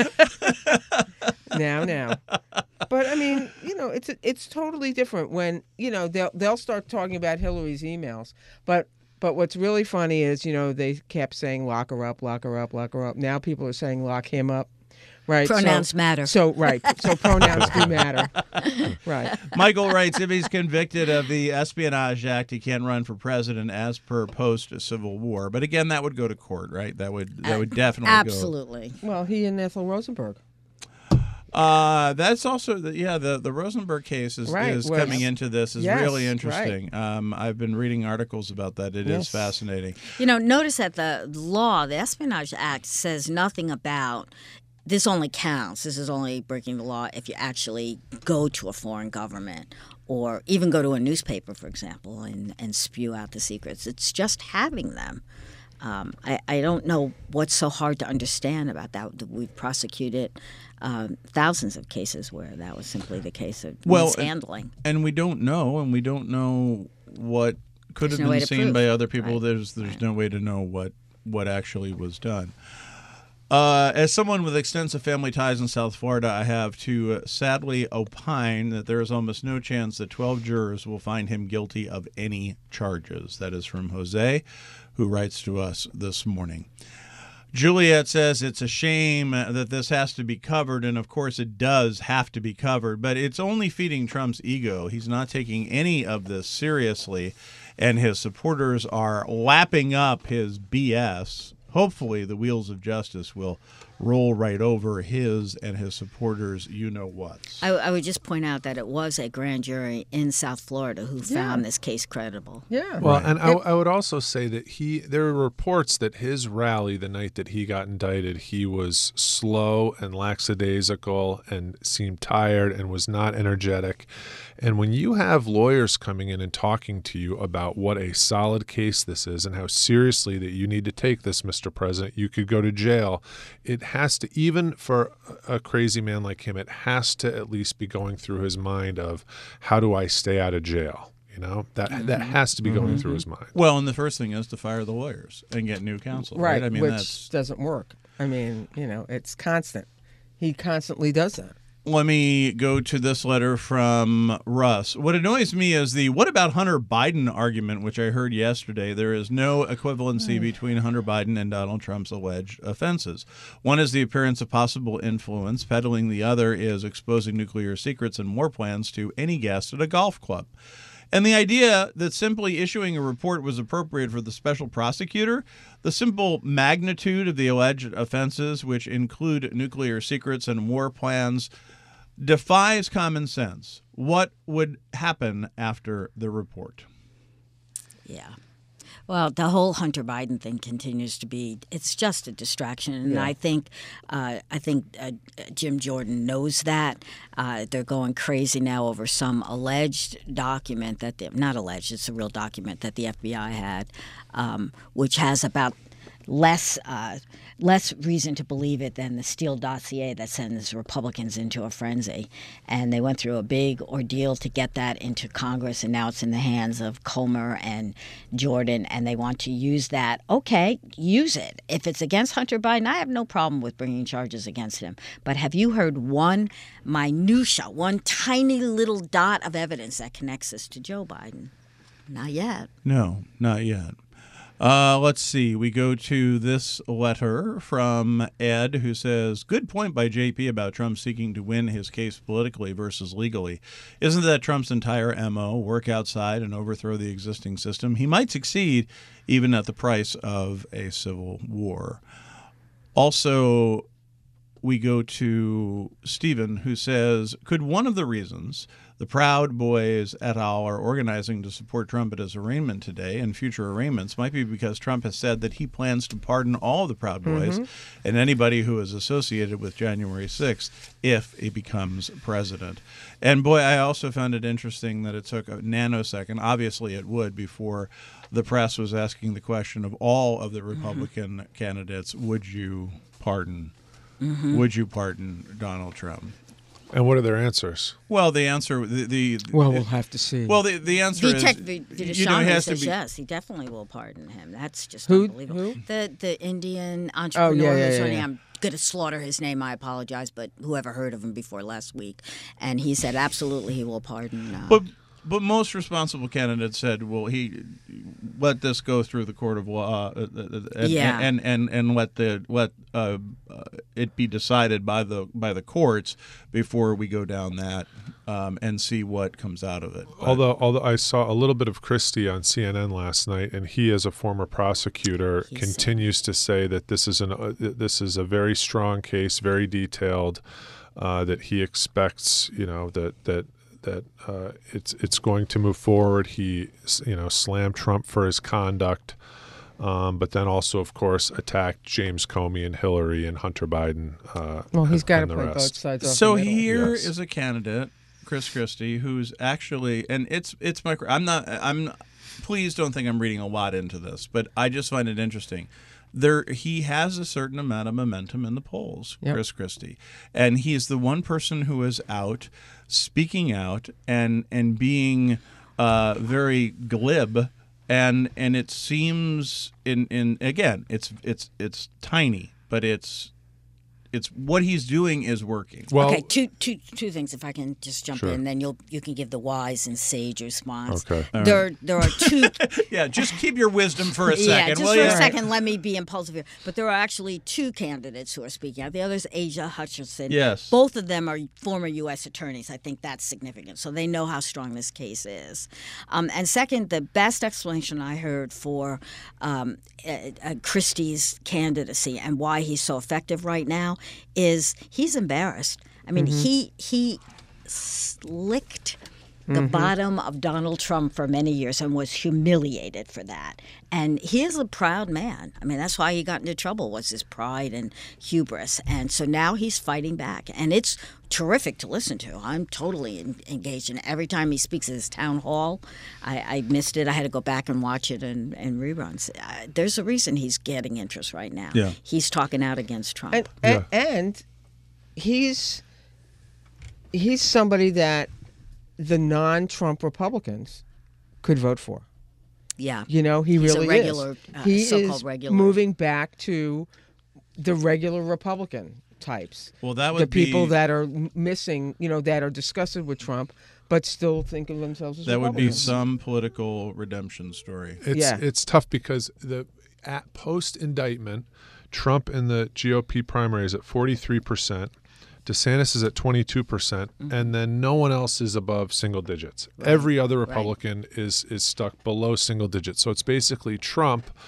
now, now. But I mean, you know, it's it's totally different when you know they'll they'll start talking about Hillary's emails. But but what's really funny is you know they kept saying lock her up, lock her up, lock her up. Now people are saying lock him up. Right. Pronouns so, matter. So right. So pronouns do matter. Right. Michael writes, if he's convicted of the Espionage Act, he can't run for president as per post-Civil War. But again, that would go to court, right? That would that would definitely Absolutely. Well, he and Ethel Rosenberg. go. Uh, that's also the, yeah. The, the Rosenberg case is, Right, is was- coming into this is Yes, really right. interesting. Um, I've been reading articles about that. It is Yes. fascinating. You know, notice that the law, the Espionage Act, says nothing about this only counts. This is only breaking the law if you actually go to a foreign government or even go to a newspaper, for example, and, and spew out the secrets. It's just having them. Um, I, I don't know what's so hard to understand about that. We've prosecuted um, thousands of cases where that was simply the case of Well, mishandling. And we don't know, and we don't know what could There's have no way been to seen prove. by other people. Right. There's there's no way to know what what actually was done. Uh, as someone with extensive family ties in South Florida, I have to uh, sadly opine that there is almost no chance that twelve jurors will find him guilty of any charges. That is from Jose, who writes to us this morning. Juliet says it's a shame that this has to be covered, and of course it does have to be covered, but it's only feeding Trump's ego. He's not taking any of this seriously, and his supporters are lapping up his B S. Hopefully the wheels of justice will roll right over his and his supporters you-know-whats. I, I would just point out that it was a grand jury in South Florida who found this case credible. Yeah. Well, and I, I would also say that he there are reports that his rally the night that he got indicted, he was slow and lackadaisical and seemed tired and was not energetic. And when you have lawyers coming in and talking to you about what a solid case this is and how seriously that you need to take this, Mister President, you could go to jail. It has to, even for a crazy man like him, it has to at least be going through his mind of how do I stay out of jail? You know, that that has to be going through his mind. Well, and the first thing is to fire the lawyers and get new counsel. Right. Right. I mean, which that's. doesn't work. I mean, you know, it's constant. He constantly does that. Let me go to this letter from Russ. What annoys me is the what about Hunter Biden argument, which I heard yesterday. There is no equivalency between Hunter Biden and Donald Trump's alleged offenses. One is the appearance of possible influence. Peddling the other is exposing nuclear secrets and war plans to any guest at a golf club. And the idea that simply issuing a report was appropriate for the special prosecutor, the simple magnitude of the alleged offenses, which include nuclear secrets and war plans, defies common sense. What would happen after the report? Yeah. Well, the whole Hunter Biden thing continues to be, it's just a distraction. And Yeah. I think uh, I think uh, Jim Jordan knows that. Uh, they're going crazy now over some alleged document that, the, not alleged, it's a real document that the F B I had, um, which has about less uh, less reason to believe it than the Steele dossier that sends Republicans into a frenzy. And they went through a big ordeal to get that into Congress, and now it's in the hands of Comer and Jordan, and they want to use that. Okay, use it. If it's against Hunter Biden, I have no problem with bringing charges against him. But have you heard one minutia, one tiny little dot of evidence that connects us to Joe Biden? Not yet. No, not yet. Uh, let's see. We go to this letter from Ed, who says, good point by J P about Trump seeking to win his case politically versus legally. Isn't that Trump's entire M O, work outside and overthrow the existing system? He might succeed even at the price of a civil war. Also, we go to Stephen, who says, could one of the reasons the Proud Boys et al. Are organizing to support Trump at his arraignment today and future arraignments might be because Trump has said that he plans to pardon all the Proud Boys mm-hmm. and anybody who is associated with January sixth if he becomes president. And boy, I also found it interesting that it took a nanosecond. Obviously, it would before the press was asking the question of all of the Republican mm-hmm. candidates, would you pardon? Mm-hmm. Would you pardon Donald Trump? And what are their answers? Well, the answer, the, the well, we'll have to see. Well, the the answer Vitek, is, v, you know, it has to says be. yes, he definitely will pardon him. That's just Who, unbelievable. Who? The the Indian entrepreneur oh, yeah, yeah, who's yeah, running. yeah. I'm going to slaughter his name. I apologize, but whoever heard of him before last week, and he said absolutely he will pardon. Uh, But but most responsible candidates said, well, he let this go through the court of law, uh, and, Yeah. and, and and let the let uh, uh, it be decided by the by the courts before we go down that um, and see what comes out of it. But, Although, although I saw a little bit of Christie on C N N last night, and he, as a former prosecutor, He's continues to say that this is an uh, this is a very strong case, very detailed. Uh, that he expects, you know, that that. that uh, it's it's going to move forward. He, you know, slammed Trump for his conduct, um, but then also, of course, attacked James Comey and Hillary and Hunter Biden. Uh, well, he's got to and the play rest. both sides. Off so the middle. here Yes. is a candidate, Chris Christie, who's actually, and it's it's my. I'm not. I'm. Please don't think I'm reading a lot into this, but I just find it interesting. There, he has a certain amount of momentum in the polls, Yep. Chris Christie, and he's the one person who is out, speaking out, and and being uh, very glib, and and it seems in in again, it's it's it's tiny, but it's it's what he's doing is working. Well, okay, two, two, two things. If I can just jump Sure. in, then you'll you can give the wise and sage response. Okay. All There, there are two. Yeah, just keep your wisdom for a Yeah, second. just will for ya? a second, let me be impulsive here. But there are actually two candidates who are speaking out. The other is Asia Hutchinson. Yes. Both of them are former U S attorneys. I think that's significant. So they know how strong this case is. Um, and second, the best explanation I heard for um, uh, uh, Christie's candidacy and why he's so effective right now is he's embarrassed. I mean, Mm-hmm. he he slicked the bottom of Donald Trump for many years and was humiliated for that. And he is a proud man. I mean, that's why he got into trouble, was his pride and hubris. And so now he's fighting back. And it's terrific to listen to. I'm totally in, engaged in it. Every time he speaks at his town hall, I, I missed it. I had to go back and watch it in, in reruns. Uh, there's a reason he's getting interest right now. Yeah. He's talking out against Trump. and, and, and he's he's somebody that the non-Trump Republicans could vote for. yeah. You know, he He's a really regular, is. uh, he so-called is regular. moving back to the regular Republican types. Well, that would the people be, that are m- missing, you know, that are disgusted with Trump, but still think of themselves as that would be Republicans. some political redemption story. It's Yeah. it's tough because the at post indictment, Trump in the G O P primary is at forty-three percent. DeSantis is at twenty-two percent, Mm-hmm. and then no one else is above single digits. Every other Republican is is stuck below single digits. So it's basically Trump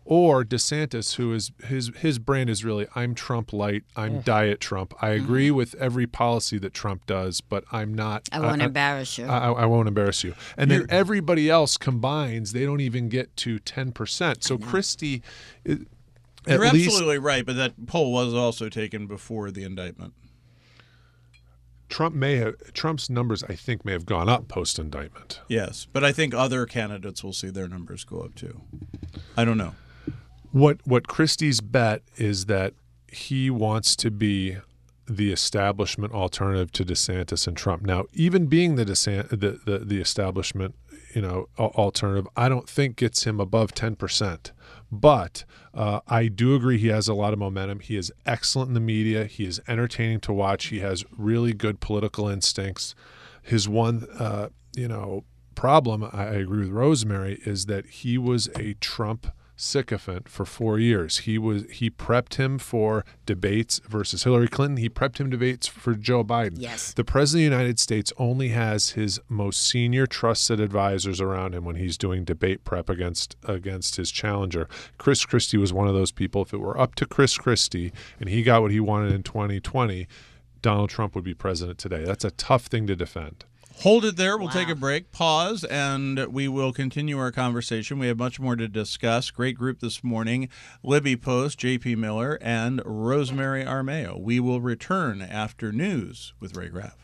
or DeSantis, who is his his brand is really I'm Trump light, I'm diet Trump. I agree with every policy that Trump does, but I'm not. I won't I, embarrass you. I, I won't embarrass you. And You're- then everybody else combines, they don't even get to ten percent. So Christie, is- at You're least absolutely right, but that poll was also taken before the indictment. Trump may have Trump's numbers, I think, may have gone up post indictment. Yes, but I think other candidates will see their numbers go up too. I don't know. What what Christie's bet is that he wants to be the establishment alternative to DeSantis and Trump. Now, even being the DeSant, the, the the establishment, you know, alternative, I don't think gets him above ten percent. But uh, I do agree he has a lot of momentum. He is excellent in the media. He is entertaining to watch. He has really good political instincts. His one, uh, you know, problem, I, I agree with Rosemary, is that he was a Trump sycophant for four years. He was he prepped him for debates versus Hillary Clinton. He prepped him debates for Joe Biden. Yes. The President of the United States only has his most senior trusted advisors around him when he's doing debate prep against against his challenger. Chris Christie was one of those people. If it were up to Chris Christie and he got what he wanted in twenty twenty, Donald Trump would be president today. That's a tough thing to defend. Hold it there. We'll Wow. take a break, pause, and we will continue our conversation. We have much more to discuss. Great group this morning. Libby Post, J P Miller, and Rosemary Armao. We will return after news with Ray Graff.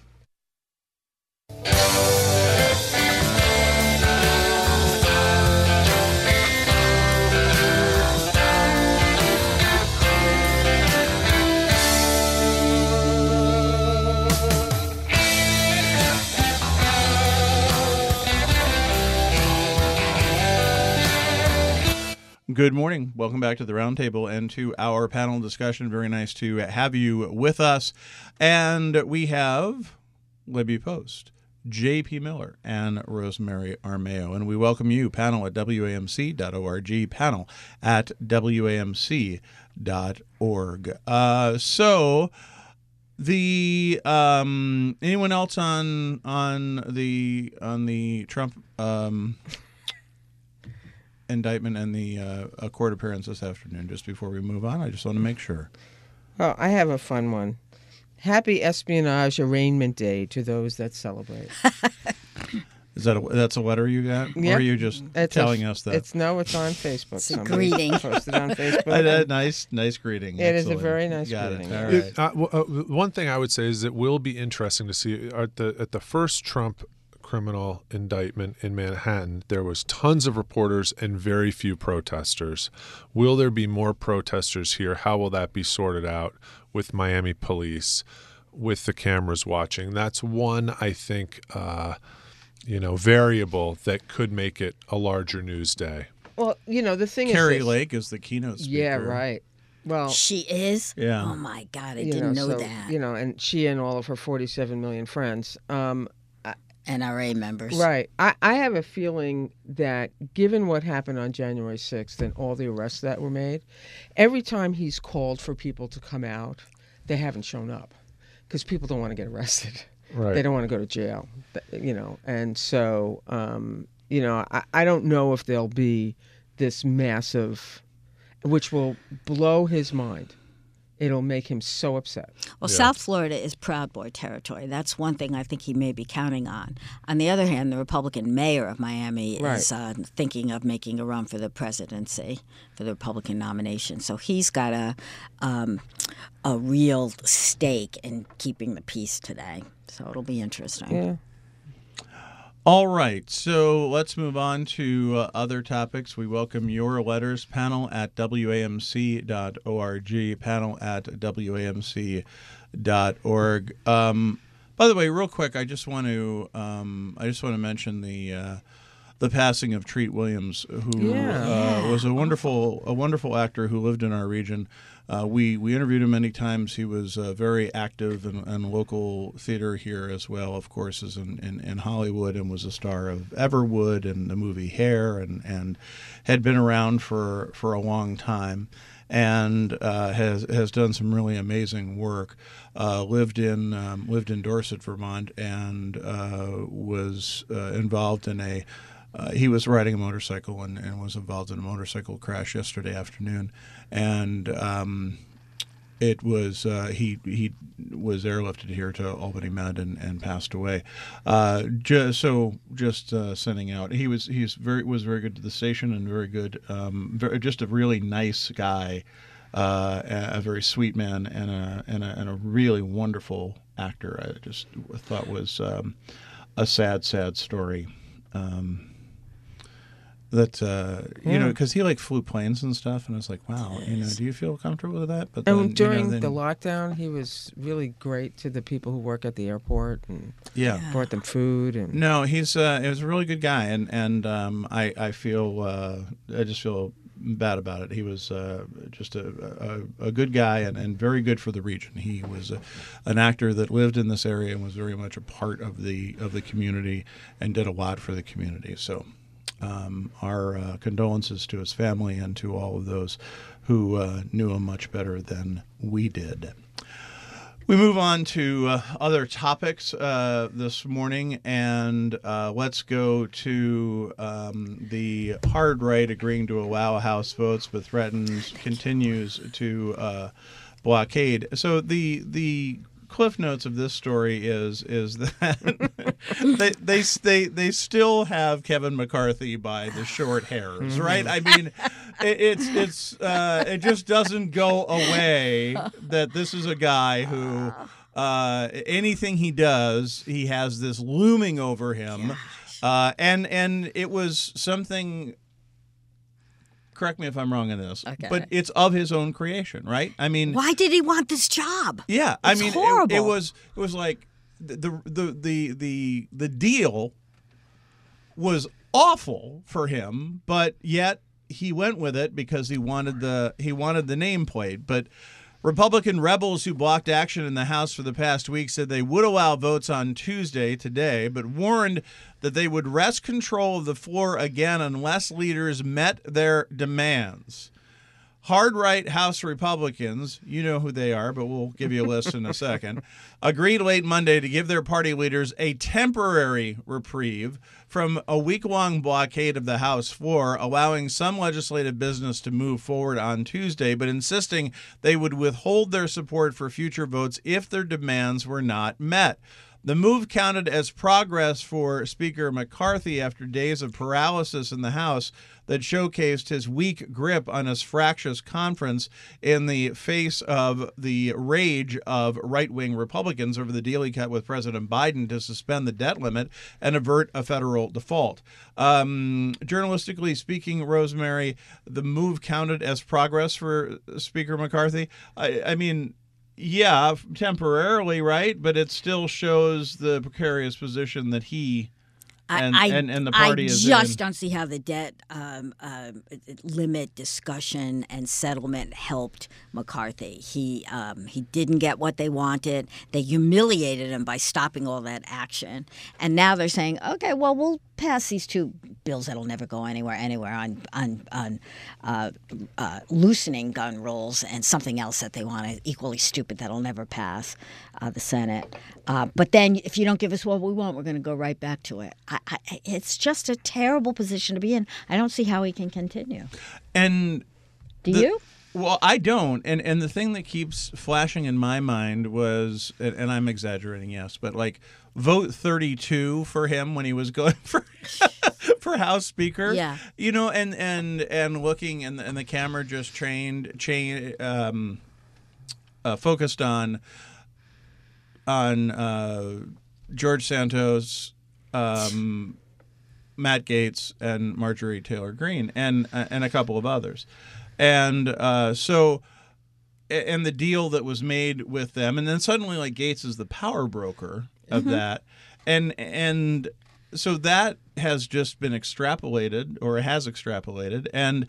Good morning. Welcome back to the Roundtable and to our panel discussion. Very nice to have you with us. And we have Libby Post, J P Miller, and Rosemary Armao. And we welcome you, panel at W A M C dot org, panel at W A M C dot org. Uh, so the um, anyone else on on the on the Trump um, indictment and the uh, a court appearance this afternoon? Just before we move on, I just want to make sure. Oh, I have a fun one. Happy Espionage Arraignment Day to those that celebrate. Is that a, that's a letter you got, or Yep. are you just It's telling a, us that? It's no, it's on Facebook. It's a Somebody greeting. posted on Facebook. I did. and nice, nice greeting. It is a Excellent. very nice Got greeting, It. All yeah. right. It- uh, w- uh, one thing I would say is it will be interesting to see at the at the first Trump criminal indictment in Manhattan, there was tons of reporters and very few protesters. Will there be more protesters here? How will that be sorted out with Miami police, with the cameras watching? That's one, I think, uh, you know, variable that could make it a larger news day. Well, you know, the thing Carrie is. this- Lake is the keynote speaker. Yeah, right. Well, She is? Yeah. Oh, my God. I you didn't know, know, so, that. You know, and she and all of her forty-seven million friends. Um, N R A members. Right. I, I have a feeling that given what happened on January sixth and all the arrests that were made, every time he's called for people to come out, they haven't shown up because people don't want to get arrested. Right. They don't want to go to jail, th- you know. And so, um, you know, I, I don't know if there'll be this massive, which will blow his mind. It'll make him so upset. Well, Yeah. South Florida is Proud Boy territory. That's one thing I think he may be counting on. On the other hand, the Republican mayor of Miami Right. is uh, thinking of making a run for the presidency, for the Republican nomination. So he's got a um, a real stake in keeping the peace today. So it'll be interesting. Yeah. All right, so let's move on to uh, other topics. We welcome your letters, panel at W A M C dot org, panel at W A M C dot org. Um, by the way, real quick, I just want to um, I just want to mention the uh, the passing of Treat Williams, who Yeah. uh, was a wonderful a wonderful actor who lived in our region. Uh, we we interviewed him many times. He was uh, very active in, in local theater here as well, of course, as in, in, in Hollywood, and was a star of Everwood and the movie Hair, and, and had been around for, for a long time, and uh, has has done some really amazing work. Uh, lived in um, lived in Dorset, Vermont, and uh, was uh, involved in a uh, he was riding a motorcycle and, and was involved in a motorcycle crash yesterday afternoon, and um, it was uh, he he was airlifted here to Albany Med and, and passed away. Uh, just, so just uh, sending out. He was he's very was very good to the station and very good. Um, very, just a really nice guy, uh, a, a very sweet man, and a, and a and a really wonderful actor. I just thought was um, a sad sad story. Um, That uh, you Yeah. know, because he like flew planes and stuff, and I was like, wow, you know, do you feel comfortable with that? But And then, during you know, then, the lockdown, he was really great to the people who work at the airport and yeah. brought them food. And No, he's uh, he was a really good guy, and and um, I I feel uh, I just feel bad about it. He was uh, just a, a a good guy and, and very good for the region. He was a, an actor that lived in this area and was very much a part of the of the community and did a lot for the community. So. Um, our uh, condolences to his family and to all of those who uh, knew him much better than we did. We move on to uh, other topics uh, this morning, and uh, let's go to um, the hard right agreeing to allow House votes, but threatens continues to uh, blockade. So the the cliff notes of this story is is that they, they they they still have Kevin McCarthy by the short hairs, right? I mean, it, it's it's uh, it just doesn't go away that this is a guy who uh, anything he does, he has this looming over him, uh, and and it was something. Correct me if I'm wrong in this, Okay. but it's of his own creation, right? I mean, Why did he want this job? yeah, I It's mean, it, horrible. it was it was like the the the the the deal was awful for him, but yet he went with it because he wanted the he wanted the nameplate. But Republican rebels who blocked action in the House for the past week said they would allow votes on Tuesday, today, but warned that they would wrest control of the floor again unless leaders met their demands. Hard right House Republicans, you know who they are, but we'll give you a list in a second, agreed late Monday to give their party leaders a temporary reprieve from a week-long blockade of the House floor, allowing some legislative business to move forward on Tuesday, but insisting they would withhold their support for future votes if their demands were not met. The move counted as progress for Speaker McCarthy after days of paralysis in the House that showcased his weak grip on his fractious conference in the face of the rage of right-wing Republicans over the deal he cut with President Biden to suspend the debt limit and avert a federal default. Um, journalistically speaking, Rosemary, the move counted as progress for Speaker McCarthy. I, I mean... Yeah, temporarily, right? But it still shows the precarious position that he and I, and, and the party I is just in. don't see how the debt um, um, limit discussion and settlement helped McCarthy. He um, he didn't get what they wanted. They humiliated him by stopping all that action, and now they're saying, okay, well, we'll pass these two bills that'll never go anywhere, anywhere on on on uh, uh, loosening gun rules and something else that they want equally stupid that'll never pass uh, the Senate. Uh, but then, if you don't give us what we want, we're going to go right back to it. I, I, it's just a terrible position to be in. I don't see how he can continue. And Do the- you? Well, I don't. And and the thing that keeps flashing in my mind was, and, and I'm exaggerating, yes, but like vote thirty-two for him when he was going for for House Speaker. Yeah. You know, and and and looking, and and the camera just trained, chain, um, uh, focused on on uh, George Santos, um, Matt Gaetz, and Marjorie Taylor Greene, and and a couple of others. And uh, so, and the deal that was made with them, and then suddenly, like Gaetz is the power broker of that, and and so that has just been extrapolated, or has extrapolated, and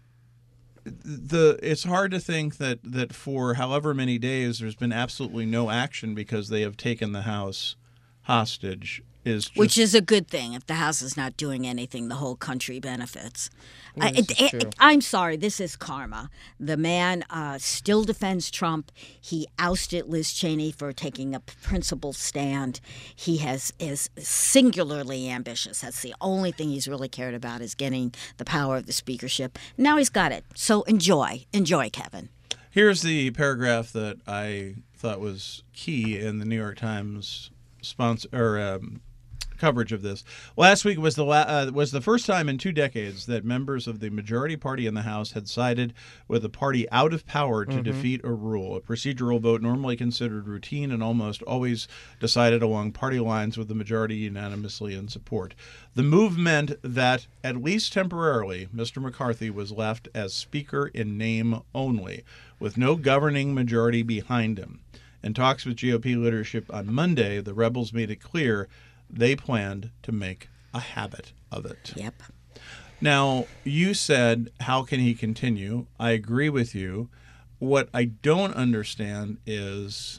the it's hard to think that that for however many days there's been absolutely no action because they have taken the House hostage is just, Which is a good thing. If the House is not doing anything, the whole country benefits. Yeah, I, this it, is it, true. it- I'm sorry, this is karma. The man uh, still defends Trump. He ousted Liz Cheney for taking a principled stand. He has is singularly ambitious. That's the only thing he's really cared about is getting the power of the speakership. Now he's got it. So enjoy. Enjoy, Kevin. Here's the paragraph that I thought was key in the New York Times sponsor or um, coverage of this. Last week was the la- uh, was the first time in two decades that members of the majority party in the House had sided with a party out of power to defeat a rule. A procedural vote normally considered routine and almost always decided along party lines with the majority unanimously in support. The move meant that, at least temporarily, Mister McCarthy was left as Speaker in name only, with no governing majority behind him. In talks with G O P leadership on Monday, the rebels made it clear they planned to make a habit of it. Yep. Now, you said, how can he continue? I agree with you. What I don't understand is,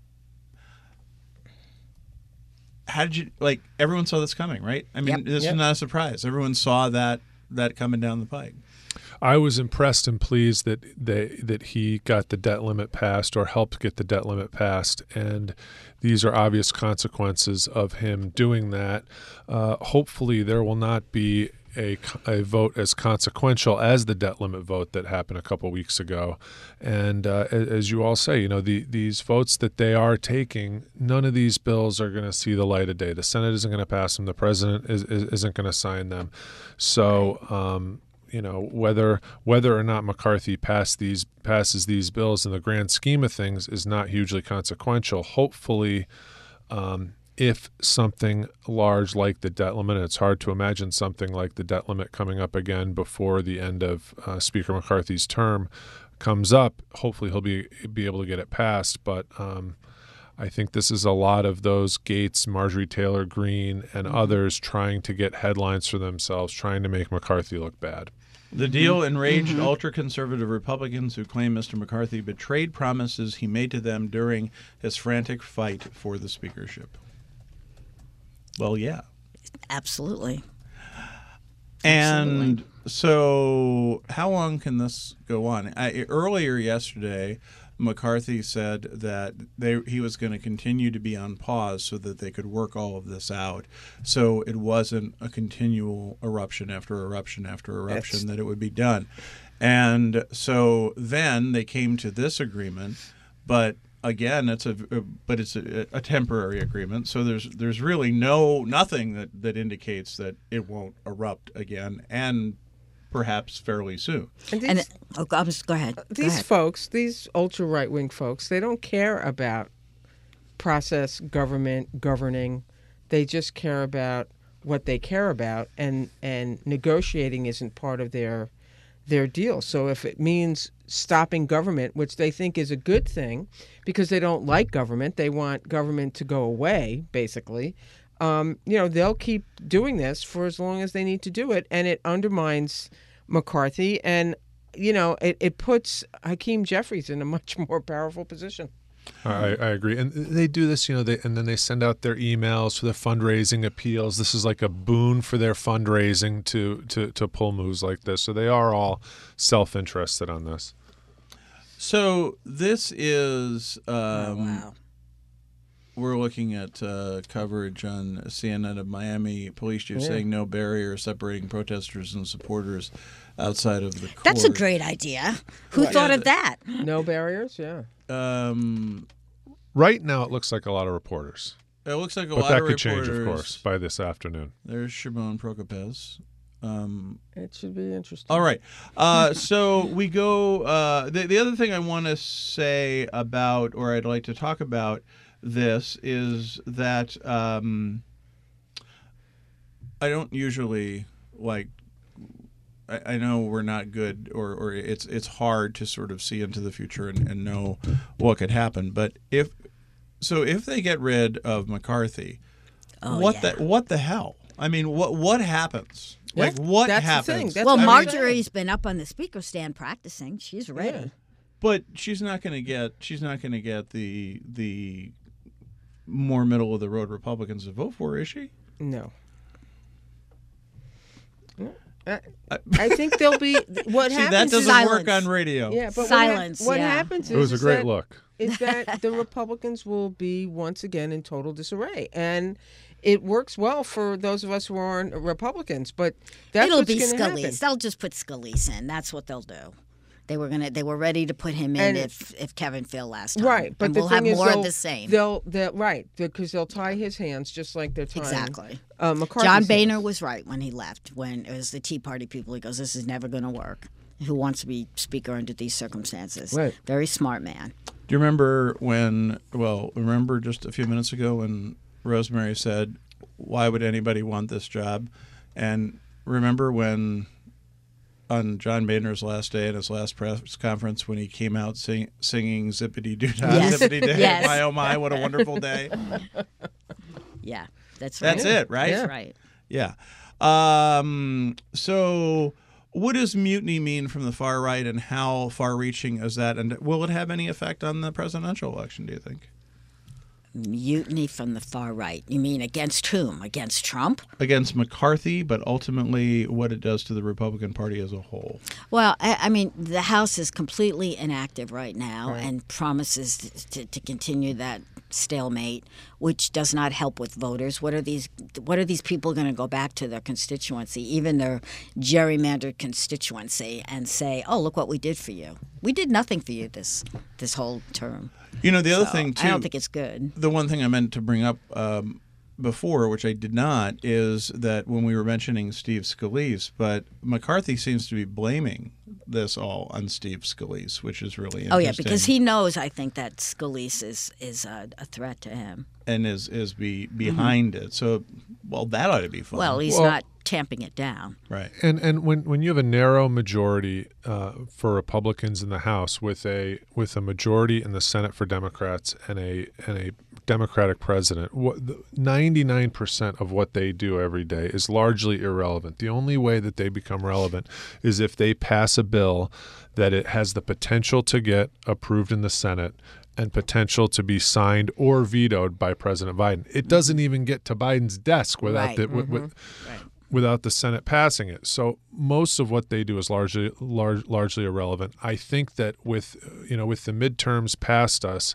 how did you, like, everyone saw this coming, right? I mean, Yep. this Yep. is not a surprise. Everyone saw that that coming down the pike. I was impressed and pleased that they that he got the debt limit passed or helped get the debt limit passed, and these are obvious consequences of him doing that. Uh, hopefully, there will not be a, a vote as consequential as the debt limit vote that happened a couple weeks ago. And uh, as you all say, you know, the, these votes that they are taking, none of these bills are going to see the light of day. The Senate isn't going to pass them. The president is, is, isn't going to sign them. So. Um, You know, whether whether or not McCarthy pass these passes these bills in the grand scheme of things is not hugely consequential. Hopefully, um, if something large like the debt limit, and it's hard to imagine something like the debt limit coming up again before the end of uh, Speaker McCarthy's term comes up, hopefully he'll be be able to get it passed. But um, I think this is a lot of those Gates, Marjorie Taylor Greene, and others trying to get headlines for themselves, trying to make McCarthy look bad. The deal enraged ultra-conservative Republicans who claim Mister McCarthy betrayed promises he made to them during his frantic fight for the speakership. Well, yeah. Absolutely. And so how long can this go on? I, earlier yesterday, McCarthy said that they, he was going to continue to be on pause so that they could work all of this out. So it wasn't a continual eruption after eruption after eruption, That's- that it would be done. And so then they came to this agreement, but again, it's a but it's a, a temporary agreement. So there's there's really no nothing that, that indicates that it won't erupt again, and perhaps fairly soon. And these, And oh, go, just go ahead. Go these ahead. folks, these ultra right wing folks, they don't care about process, government, governing. They just care about what they care about, and and negotiating isn't part of their their deal. So if it means stopping government, which they think is a good thing, because they don't like government, they want government to go away, basically. Um, you know, they'll keep doing this for as long as they need to do it, and it undermines McCarthy, and you know, it, it puts Hakeem Jeffries in a much more powerful position. I, I agree, and they do this, you know, they and then they send out their emails for their fundraising appeals. This is like a boon for their fundraising to to to pull moves like this. So they are all self-interested on this. So this is um, Oh, wow. we're looking at uh, coverage on C N N of Miami police chief Yeah. saying no barrier separating protesters and supporters outside of the court. That's a great idea. Who Right. thought Yeah, of that? No barriers, yeah. Um, Right now, it looks like a lot of reporters, it looks like a but lot that of could change, reporters. of course, by this afternoon. There's Shimon Prokopez. Um, It should be interesting. all right. Uh, so we go. Uh, the, the other thing I want to say about, or I'd like to talk about this, is that um, I don't usually like. I, I know we're not good, or, or it's it's hard to sort of see into the future and, and know what could happen. But if so, if they get rid of McCarthy, Oh, what yeah. the what the hell? I mean, what what happens? Like That's- what that's the happens? thing. That's Well, I mean- Marjorie's been up on the speaker stand practicing. She's ready. Yeah. But she's not going to get. She's not going to get the the more middle of the road Republicans to vote for, is she? No. No. I, I think there'll be what See, happens. that doesn't is, work on radio. Yeah, but Silence, What, ha- what yeah. happens is It was a is great that, look. is that the Republicans will be once again in total disarray, and it works well for those of us who aren't Republicans. But that's It'll what's be going to happen. Scalise. They'll just put Scalise in. That's what they'll do. They were gonna. They were ready to put him in And- if if Kevin failed last time. Right, but and the we'll thing have is, more they'll, of the same. They'll, they'll right because they'll tie his hands just like they're tying Exactly. uh, McCarthy's John hands. Boehner was right when he left. When it was the Tea Party people, he goes, "This is never going to work. Who wants to be speaker under these circumstances?" Right. Very smart man. Do you remember when, well, remember just a few minutes ago when Rosemary said, why would anybody want this job? And remember when on John Boehner's last day at his last press conference when he came out sing, singing Zippity Doo Dah, Yes. Zippity Day, Yes. my oh my, what a wonderful day. Yeah, that's right. That's it, right? That's right. Yeah. Um, so what does mutiny mean from the far right and how far reaching is that? And will it have any effect on the presidential election, do you think? Mutiny from the far right. You mean against whom? Against Trump? Against McCarthy, but ultimately what it does to the Republican Party as a whole. Well, I, I mean, the House is completely inactive right now and promises to, to continue that stalemate, which does not help with voters. What are these? What are these people going to go back to their constituency, even their gerrymandered constituency, and say, "Oh, look what we did for you. We did nothing for you this this whole term." You know, the other So, thing, too. I don't think it's good. The one thing I meant to bring up um, before, which I did not, is that when we were mentioning Steve Scalise, but McCarthy seems to be blaming this all on Steve Scalise, which is really interesting. Oh yeah, because he knows, I think, that Scalise is is a, a threat to him. and is is be behind it. So, well, that ought to be fun. Well, he's Well- not tamping it down. right. And and when, when you have a narrow majority uh, for Republicans in the House with a with a majority in the Senate for Democrats and a and a Democratic president, what ninety-nine percent of what they do every day is largely irrelevant. The only way that they become relevant is if they pass a bill that it has the potential to get approved in the Senate and potential to be signed or vetoed by President Biden. It doesn't even get to Biden's desk without Right. the with, with, Right. without the Senate passing it. So most of what they do is largely large, largely irrelevant. I think that with you know with the midterms past us,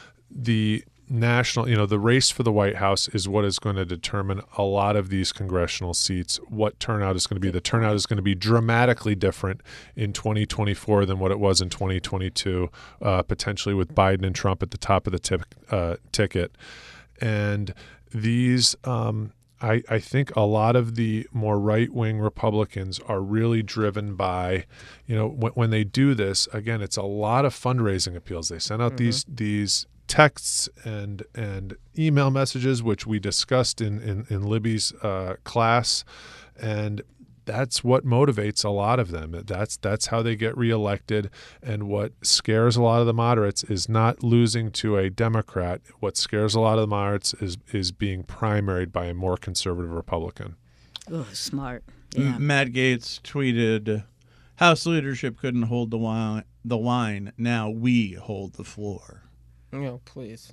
the national you know the race for the White House is what is going to determine a lot of these congressional seats. What turnout is going to be? The turnout is going to be dramatically different in twenty twenty-four than what it was in twenty twenty-two, uh, potentially with Biden and Trump at the top of the tip, uh, ticket. And these um, I, I think a lot of the more right-wing Republicans are really driven by, you know, when, when they do this, again, it's a lot of fundraising appeals. They send out Mm-hmm. these these texts and and email messages, which we discussed in, in, in Libby's uh, class, and that's what motivates a lot of them. That's that's how they get reelected. And what scares a lot of the moderates is not losing to a Democrat. What scares a lot of the moderates is is being primaried by a more conservative Republican. Oh, smart. M- Yeah. Matt Gaetz tweeted, "House leadership couldn't hold the line. The line. Now we hold the floor." No, please.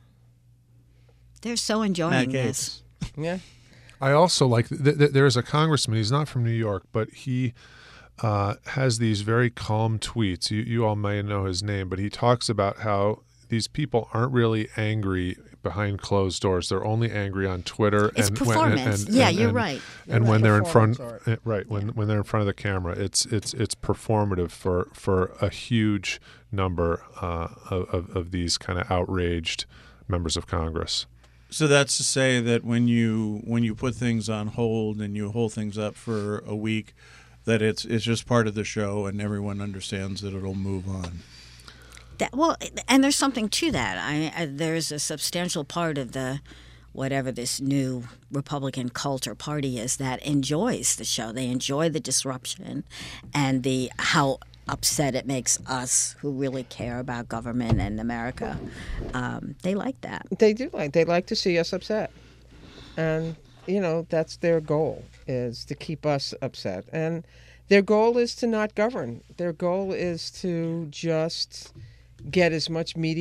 They're so Matt enjoying this. Gaetz. Yeah. I also like th- th- there is a congressman. He's not from New York, but he uh, has these very calm tweets. You you all may know his name, but he talks about how these people aren't really angry behind closed doors. They're only angry on Twitter. It's and performance. When, and, and, Yeah, and, you're and, right. You're and when right. they're in front, Performance eh, right when when they're in front of the camera, it's it's it's performative for for a huge number uh, of, of of these kind of outraged members of Congress. So that's to say that when you when you put things on hold and you hold things up for a week, that it's it's just part of the show and everyone understands that it'll move on. That, well, and there's something to that. I, I there's a substantial part of the whatever this new Republican cult or party is that enjoys the show. They enjoy the disruption and the how upset it makes us who really care about government and America. Um, they like that. They do like they like to see us upset, and you know that's their goal is to keep us upset, and their goal is to not govern. Their goal is to just get as much media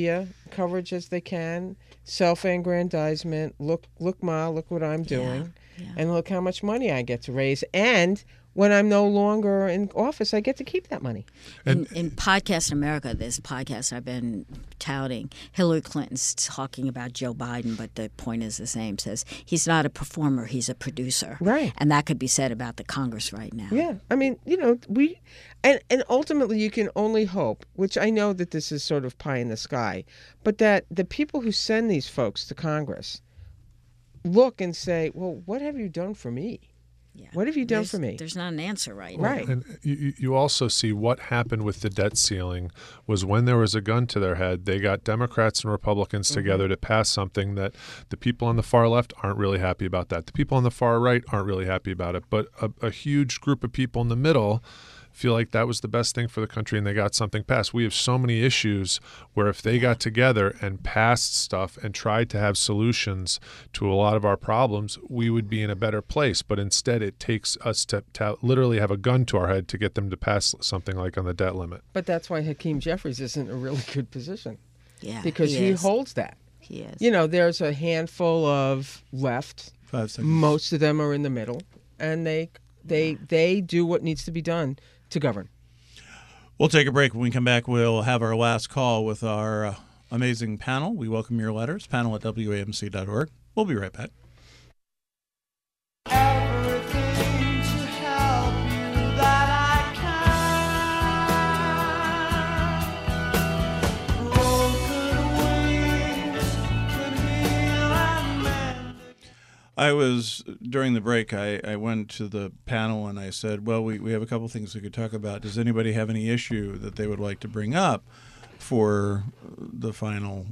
coverage as they can, self-aggrandizement. Look, look, Ma, look what I'm doing, yeah. and look how much money I get to raise. And when I'm no longer in office, I get to keep that money. In, in Podcast America, this podcast I've been touting, Hillary Clinton's talking about Joe Biden, but the point is the same. Says he's not a performer, he's a producer. Right. And that could be said about the Congress right now. Yeah. I mean, you know, we, and, and ultimately you can only hope, which I know that this is sort of pie in the sky, but that the people who send these folks to Congress look and say, well, what have you done for me? Yeah. What have you done there's, for me? There's not an answer right Right. now. And you, you also see what happened with the debt ceiling was when there was a gun to their head, they got Democrats and Republicans Mm-hmm. together to pass something that the people on the far left aren't really happy about that. The people on the far right aren't really happy about it. But a, a huge group of people in the middle feel like that was the best thing for the country and they got something passed. We have so many issues where if they got together and passed stuff and tried to have solutions to a lot of our problems, we would be in a better place. But instead, it takes us to, to literally have a gun to our head to get them to pass something like on the debt limit. But that's why Hakeem Jeffries isn't a really good position, Yeah, because he, is. holds that. He is. You know, there's a handful of left. Five seconds. Most of them are in the middle, and they they they do what needs to be done to govern. We'll take a break. When we come back, we'll have our last call with our uh, amazing panel. We welcome your letters, panel at W A M C dot org. We'll be right back. Everything to help you that I can. Broken wings could heal and mend. I was, during the break, I, I went to the panel and I said, well, we, we have a couple things we could talk about. Does anybody have any issue that they would like to bring up for the final?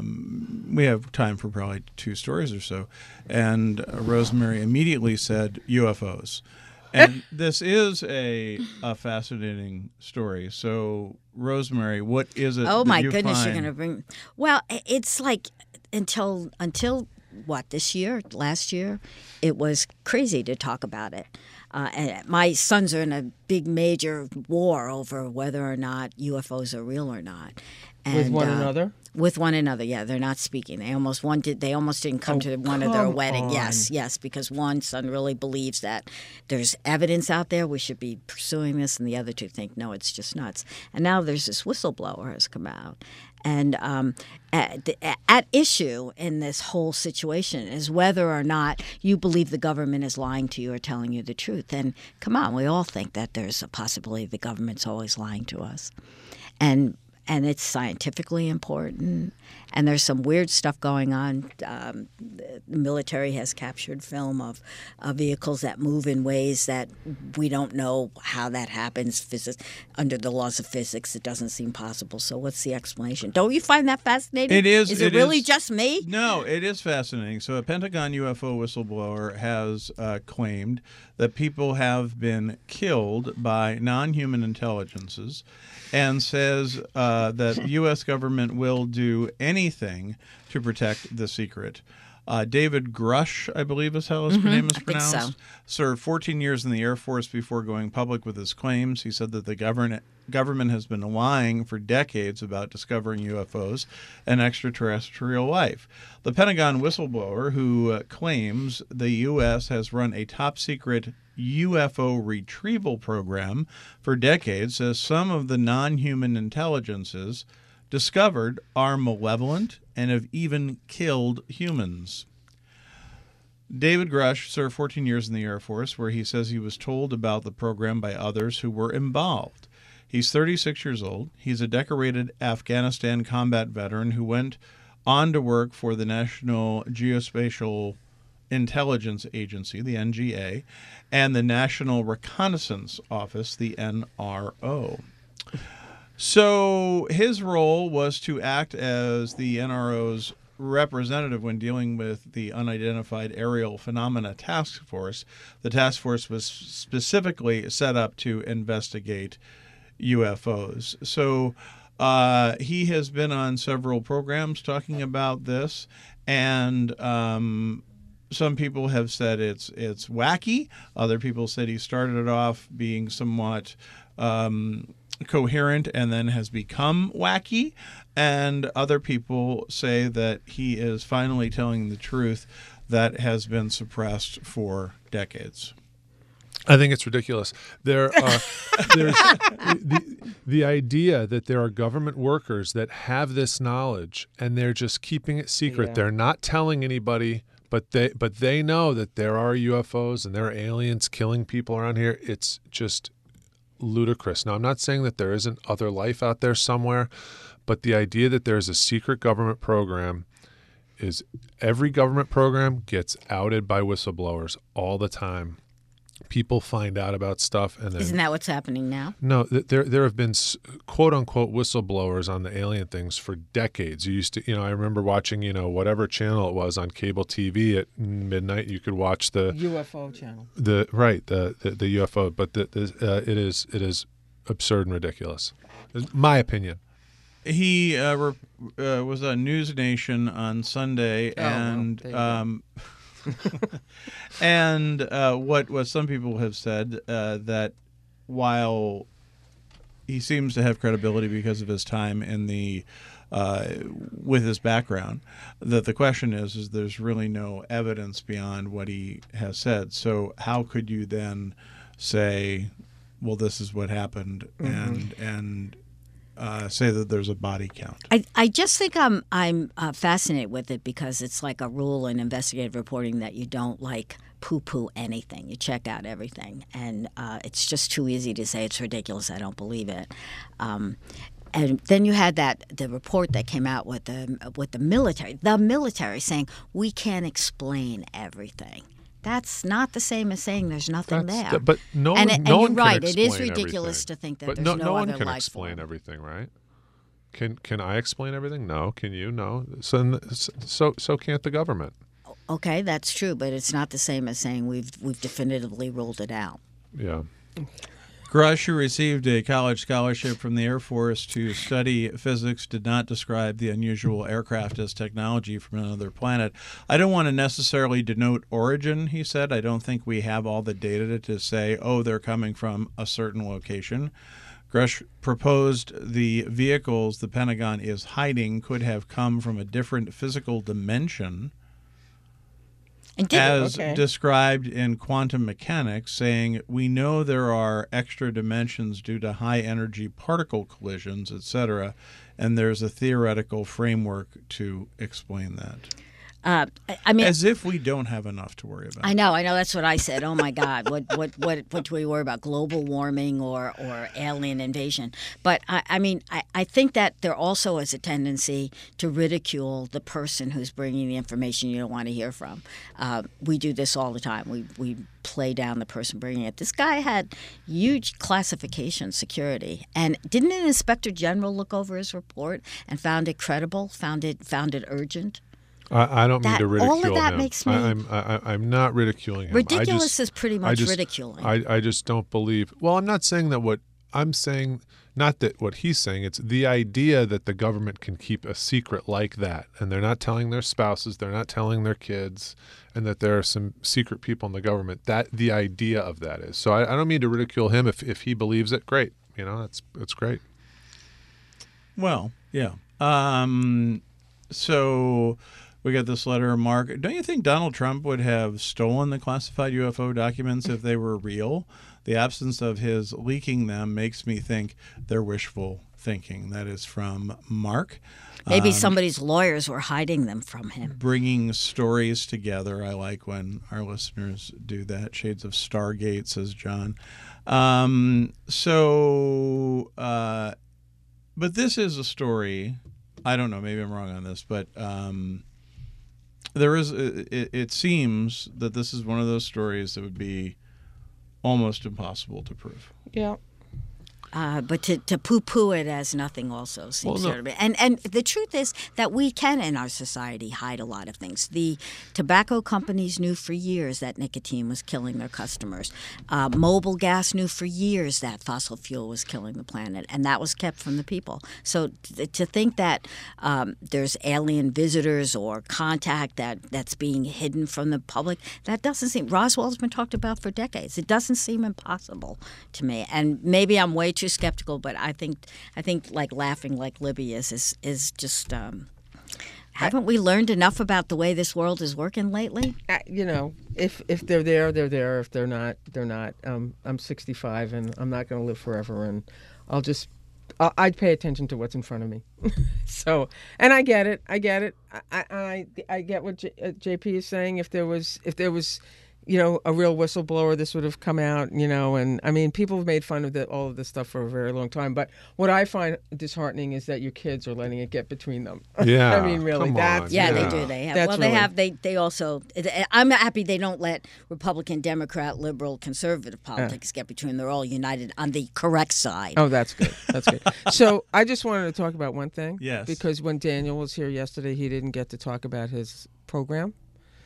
Um, we have time for probably two stories or so. And uh, Rosemary immediately said U F Os. And this is a, a fascinating story. So, Rosemary, what is it Oh that my you goodness, find? you're going to bring. Well, i- it's like until until what this year, last year, it was crazy to talk about it. Uh, and my sons are in a big major war over whether or not U F Os are real or not. And, With one uh, another? With one another, yeah. They're not speaking. They almost one did. They almost didn't come Oh, to one of their come wedding. on. Yes, yes, because one son really believes that there's evidence out there. We should be pursuing this, and the other two think no, it's just nuts. And now there's this whistleblower has come out, and um, at, at issue in this whole situation is whether or not you believe the government is lying to you or telling you the truth. And come on, we all think that there's a possibility the government's always lying to us, and. And it's scientifically important. And there's some weird stuff going on. Um, the military has captured film of uh, vehicles that move in ways that we don't know how that happens. Physics, under the laws of physics, it doesn't seem possible. So what's the explanation? Don't you find that fascinating? It is. Is it, it really is- just me? No, it is fascinating. So, a Pentagon U F O whistleblower has uh, claimed that people have been killed by non-human intelligences, and says uh, that the U S government will do anything to protect the secret. Uh, David Grush, I believe is how his name is I think pronounced, so. served fourteen years in the Air Force before going public with his claims. He said that the government government has been lying for decades about discovering U F Os and extraterrestrial life. The Pentagon whistleblower, who uh, claims the U S has run a top-secret U F O retrieval program for decades, says some of the non-human intelligences discovered are malevolent and have even killed humans. David Grush served fourteen years in the Air Force, where he says he was told about the program by others who were involved. He's thirty-six years old. He's a decorated Afghanistan combat veteran who went on to work for the National Geospatial Intelligence Agency, the N G A, and the National Reconnaissance Office, the N R O. So his role was to act as the N R O's representative when dealing with the Unidentified Aerial Phenomena Task Force. The task force was specifically set up to investigate U F Os. So uh, he has been on several programs talking about this, and um, some people have said it's it's wacky. Other people said he started it off being somewhat um, coherent and then has become wacky. And other people say that he is finally telling the truth that has been suppressed for decades. I think it's ridiculous. There are there's the the idea that there are government workers that have this knowledge and they're just keeping it secret. Yeah. They're not telling anybody, but they but they know that there are U F Os and there are aliens killing people around here. It's just ludicrous. Now, I'm not saying that there isn't other life out there somewhere, but the idea that there's a secret government program is every government program gets outed by whistleblowers all the time. People find out about stuff, and then Isn't that what's happening now? no, th- there there have been s- quote unquote whistleblowers on the alien things for decades. You used to, you know, I remember watching, you know, whatever channel it was on cable T V at midnight. You could watch the U F O channel. the right the the, the U F O, but the, the, uh, it is it is absurd and ridiculous. My opinion. He uh, re- uh, was on News Nation on Sunday, Oh, well, and there you go. um, and uh, what what some people have said uh, that while he seems to have credibility because of his time in the uh, with his background, that the question is is there's really no evidence beyond what he has said. So how could you then say, well, this is what happened, and and uh, say that there's a body count? I, I just think I'm I'm uh, fascinated with it because it's like a rule in investigative reporting that you don't like poo-poo anything. You check out everything, and uh, it's just too easy to say it's ridiculous. I don't believe it. Um, and then you had that the report that came out with the with the military, the military saying we can't explain everything. That's not the same as saying there's nothing That's there. the- but no and, one, and no you're one can right. It is explain ridiculous everything. to think that But there's no, no, no one other can life explain form. everything, right? Can can I explain everything? No. Can you? No. So so so can't the government. Okay, that's true, but it's not the same as saying we've we've definitively ruled it out. Yeah. Grush, who received a college scholarship from the Air Force to study physics, did not describe the unusual aircraft as technology from another planet. I don't want to necessarily denote origin, he said. I don't think we have all the data to say, oh, they're coming from a certain location. Grush proposed the vehicles the Pentagon is hiding could have come from a different physical dimension, And did, as Okay. described in quantum mechanics, saying we know there are extra dimensions due to high energy particle collisions, et cetera, and there's a theoretical framework to explain that. uh, I, I mean, As if we don't have enough to worry about. I know, I know. That's what I said. Oh my God, what, what, what, what do we worry about? Global warming or, or alien invasion? But I, I mean, I, I think that there also is a tendency to ridicule the person who's bringing the information you don't want to hear from. Uh, we do this all the time. We we play down the person bringing it. This guy had huge classification security, and didn't an inspector general look over his report and found it credible? Found it found it urgent? I, I don't That- mean to all ridicule of that him. makes me- I, I'm I, I'm not ridiculing him. I Ridiculous just- is pretty I much just- ridiculing. I, I just don't believe. Well, I'm not saying that what I'm saying, not that what he's saying. It's the idea that the government can keep a secret like that, and they're not telling their spouses, they're not telling their kids, and that there are some secret people in the government. That the idea of that is. So I, I don't mean to ridicule him. If if he believes it, great. You know, that's that's great. Well, yeah. Um, so we got this letter, Mark. Don't you think Donald Trump would have stolen the classified U F O documents if they were real? The absence of his leaking them makes me think they're wishful thinking. That is from Mark. Maybe Um, somebody's lawyers were hiding them from him. Bringing stories together. I like when our listeners do that. Shades of Stargate, says John. Um, so, uh, but this is a story. I don't know. Maybe I'm wrong on this, but um, there is. It, it seems that this is one of those stories that would be almost impossible to prove. Yeah. Uh, but to, to poo-poo it as nothing also seems Well, no. sort of and and the truth is that we can in our society hide a lot of things. The tobacco companies knew for years that nicotine was killing their customers. Uh, Mobil Gas knew for years that fossil fuel was killing the planet, and that was kept from the people. So th- to think that um, there's alien visitors or contact that that's being hidden from the public, that doesn't seem. Roswell's been talked about for decades. It doesn't seem impossible to me, and maybe I'm way too too skeptical, but I think I think like laughing like Libby is is, is just. Um, haven't we learned enough about the way this world is working lately? Uh, you know, if if they're there, they're there. If they're not, they're not. Um, I'm sixty-five, and I'm not going to live forever, and I'll just. I'll, I'd pay attention to what's in front of me. So, and I get it. I get it. I I, I get what J, uh, J P is saying. If there was, if there was, you know, a real whistleblower, this would have come out. You know, and I mean, people have made fun of the, all of this stuff for a very long time. But what I find disheartening is that your kids are letting it get between them. Yeah, I mean, really, come that's on. Yeah, Yeah. they do. They have. That's well, they really- have. They they also. I'm happy they don't let Republican, Democrat, liberal, conservative politics get between. They're all united on the correct side. Oh, that's good. That's good. So I just wanted to talk about one thing. Yes. Because when Daniel was here yesterday, he didn't get to talk about his program.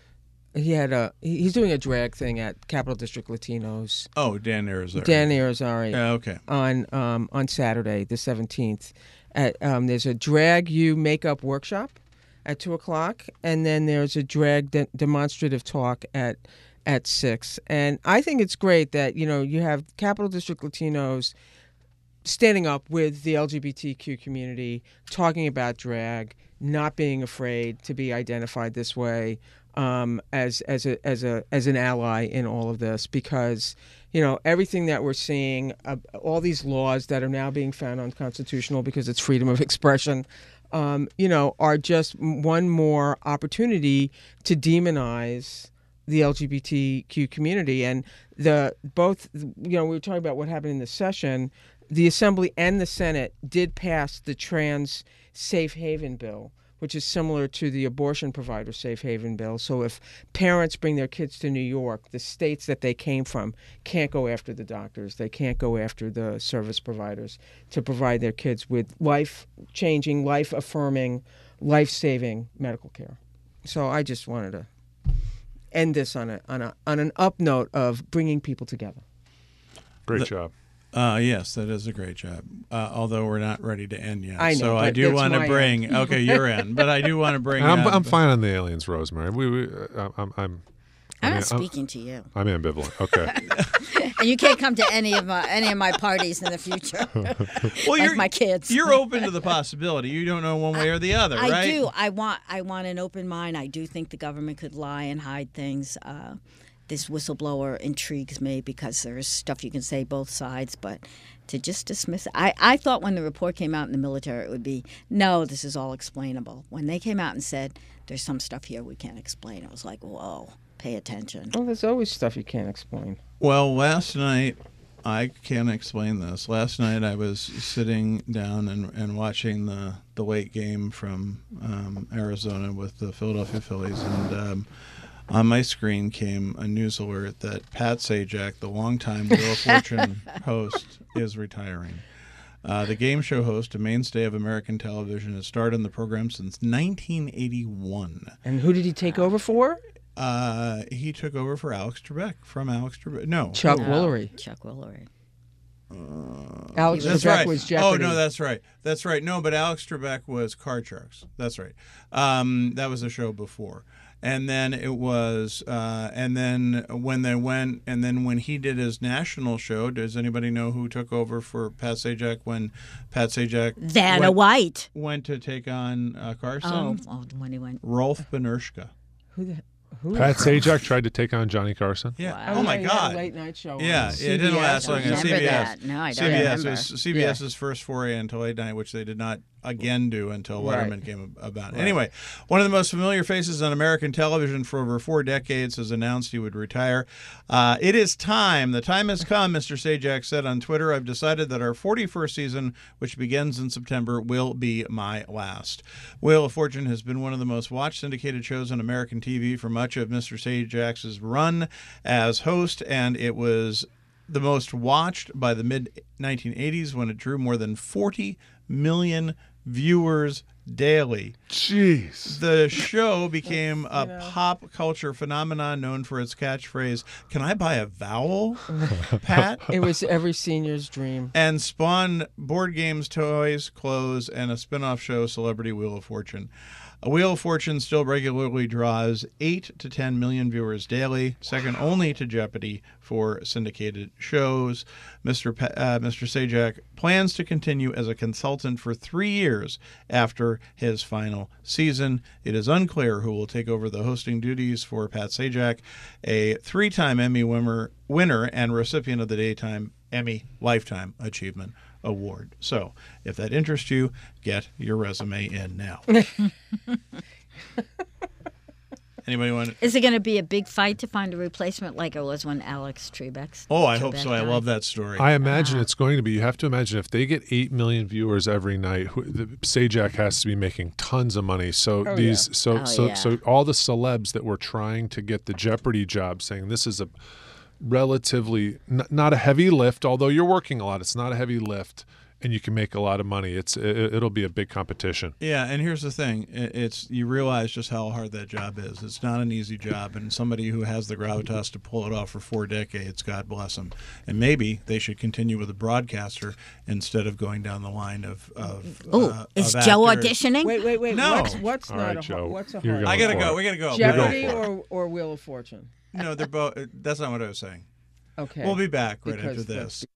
He had a he- he's doing a drag thing at Capital District Latinos. Oh, Dan Arizona. Dan Irizarry Yeah, okay. on um, on Saturday the seventeenth. At um, there's a drag you makeup workshop at two o'clock, and then there's a drag de- demonstrative talk at at six. And I think it's great that you know you have Capital District Latinos standing up with the L G B T Q community, talking about drag, not being afraid to be identified this way, um, as as a as a as an ally in all of this, because you know everything that we're seeing, uh, all these laws that are now being found unconstitutional because it's freedom of expression, um, you know, are just one more opportunity to demonize the L G B T Q community. And the both, you know, we were talking about what happened in the session. The Assembly and the Senate did pass the trans safe haven bill, which is similar to the abortion provider safe haven bill. So if parents bring their kids to New York, the states that they came from can't go after the doctors. They can't go after the service providers to provide their kids with life-changing, life-affirming, life-saving medical care. So I just wanted to end this on a on a on an up note of bringing people together. Great job. Uh, yes, that is a great job. Uh, although we're not ready to end yet. I know, so I but do that's want to my bring. end. Okay, you're in, but I do want to bring. And I'm, uh, I'm fine on the aliens, Rosemary. We, we uh, I'm, I'm, I'm I not mean, speaking to you, I'm ambivalent. Okay. and you can't come to any of my any of my parties in the future. Well, like you're my kids. You're open to the possibility. You don't know one way or the other, I right? do. I want. I want an open mind. I do think the government could lie and hide things. Uh, this whistleblower intrigues me because there's stuff you can say both sides, but to just dismiss it. I, I thought when the report came out in the military, it would be, no, this is all explainable. When they came out and said, there's some stuff here we can't explain, it was like, whoa, pay attention. Well, there's always stuff you can't explain. Well, last night, I can't explain this. Last night I was sitting down and, and watching the, the late game from um, Arizona with the Philadelphia Phillies, and um, on my screen came a news alert that Pat Sajak, the longtime Wheel of Fortune host, is retiring. Uh, the game show host, a mainstay of American television, has starred on the program since nineteen eighty-one. And who did he take over for? Uh, he took over for Alex Trebek from Alex Trebek. No, Chuck No, Woolery. Chuck Woolery. Alex That's Trebek right. was Jeopardy. Oh no, that's right. That's right. No, but Alex Trebek was Card Sharks. That's right. Um, that was a show before, and then it was, uh, and then when they went, and then when he did his national show, does anybody know who took over for Pat Sajak when Pat Sajak Vanna went, White. went to take on uh, Carson? Oh, oh, when he went. Rolf Benershka. Who the who? Pat Sajak tried to take on Johnny Carson. Yeah. Wow. Oh my yeah, he had a God. late night show. Yeah, on it didn't C B S. last long. I on remember C B S. that. No, I don't C B S remember. was CBS's first foray into late night, which they did not again do until Right. Letterman came about. Anyway, one of the most familiar faces on American television for over four decades has announced he would retire. Uh, it is time. The time has come, Mister Sajak said on Twitter. I've decided that our forty-first season, which begins in September, will be my last. Wheel of Fortune has been one of the most watched syndicated shows on American T V for much of Mister Sajak's run as host, and it was the most watched by the mid nineteen eighties when it drew more than forty million viewers daily. Jeez. The show became a know. pop culture phenomenon known for its catchphrase, "Can I buy a vowel, Pat?" It was every senior's dream. and spawned board games, toys, clothes, and a spin-off show, Celebrity Wheel of Fortune. A Wheel of Fortune still regularly draws eight to ten million viewers daily, second only to Jeopardy for syndicated shows. Mister Pa- uh, Mister Sajak plans to continue as a consultant for three years after his final season. It is unclear who will take over the hosting duties for Pat Sajak, a three-time Emmy winner, winner and recipient of the Daytime Emmy Lifetime Achievement Award. So, if that interests you, get your resume in now. Anybody want? Is it going to be a big fight to find a replacement like it was when Alex Trebek? Oh, I hope so. I love that story. I imagine it's going to be. You have to imagine if they get eight million viewers every night, who, the, Sajak has to be making tons of money. So Oh, these, yeah. so Oh, so yeah. so all the celebs that were trying to get the Jeopardy job, saying this is a relatively n- not a heavy lift, although you're working a lot. It's not a heavy lift, and you can make a lot of money. It's it, it'll be a big competition. Yeah, and here's the thing: I- it's you realize just how hard that job is. It's not an easy job, and somebody who has the gravitas to pull it off for four decades, God bless them. And maybe they should continue with a broadcaster instead of going down the line of. of Oh, uh, is of Joe actors. auditioning? Wait, wait, wait. No. What's, what's All not right, a Joe. hard, what's a You're hard? going I gotta for go. it. We gotta go. Jeopardy But- or or Wheel of Fortune? No, they're both. That's not what I was saying. Okay. We'll be back right Because after that's this.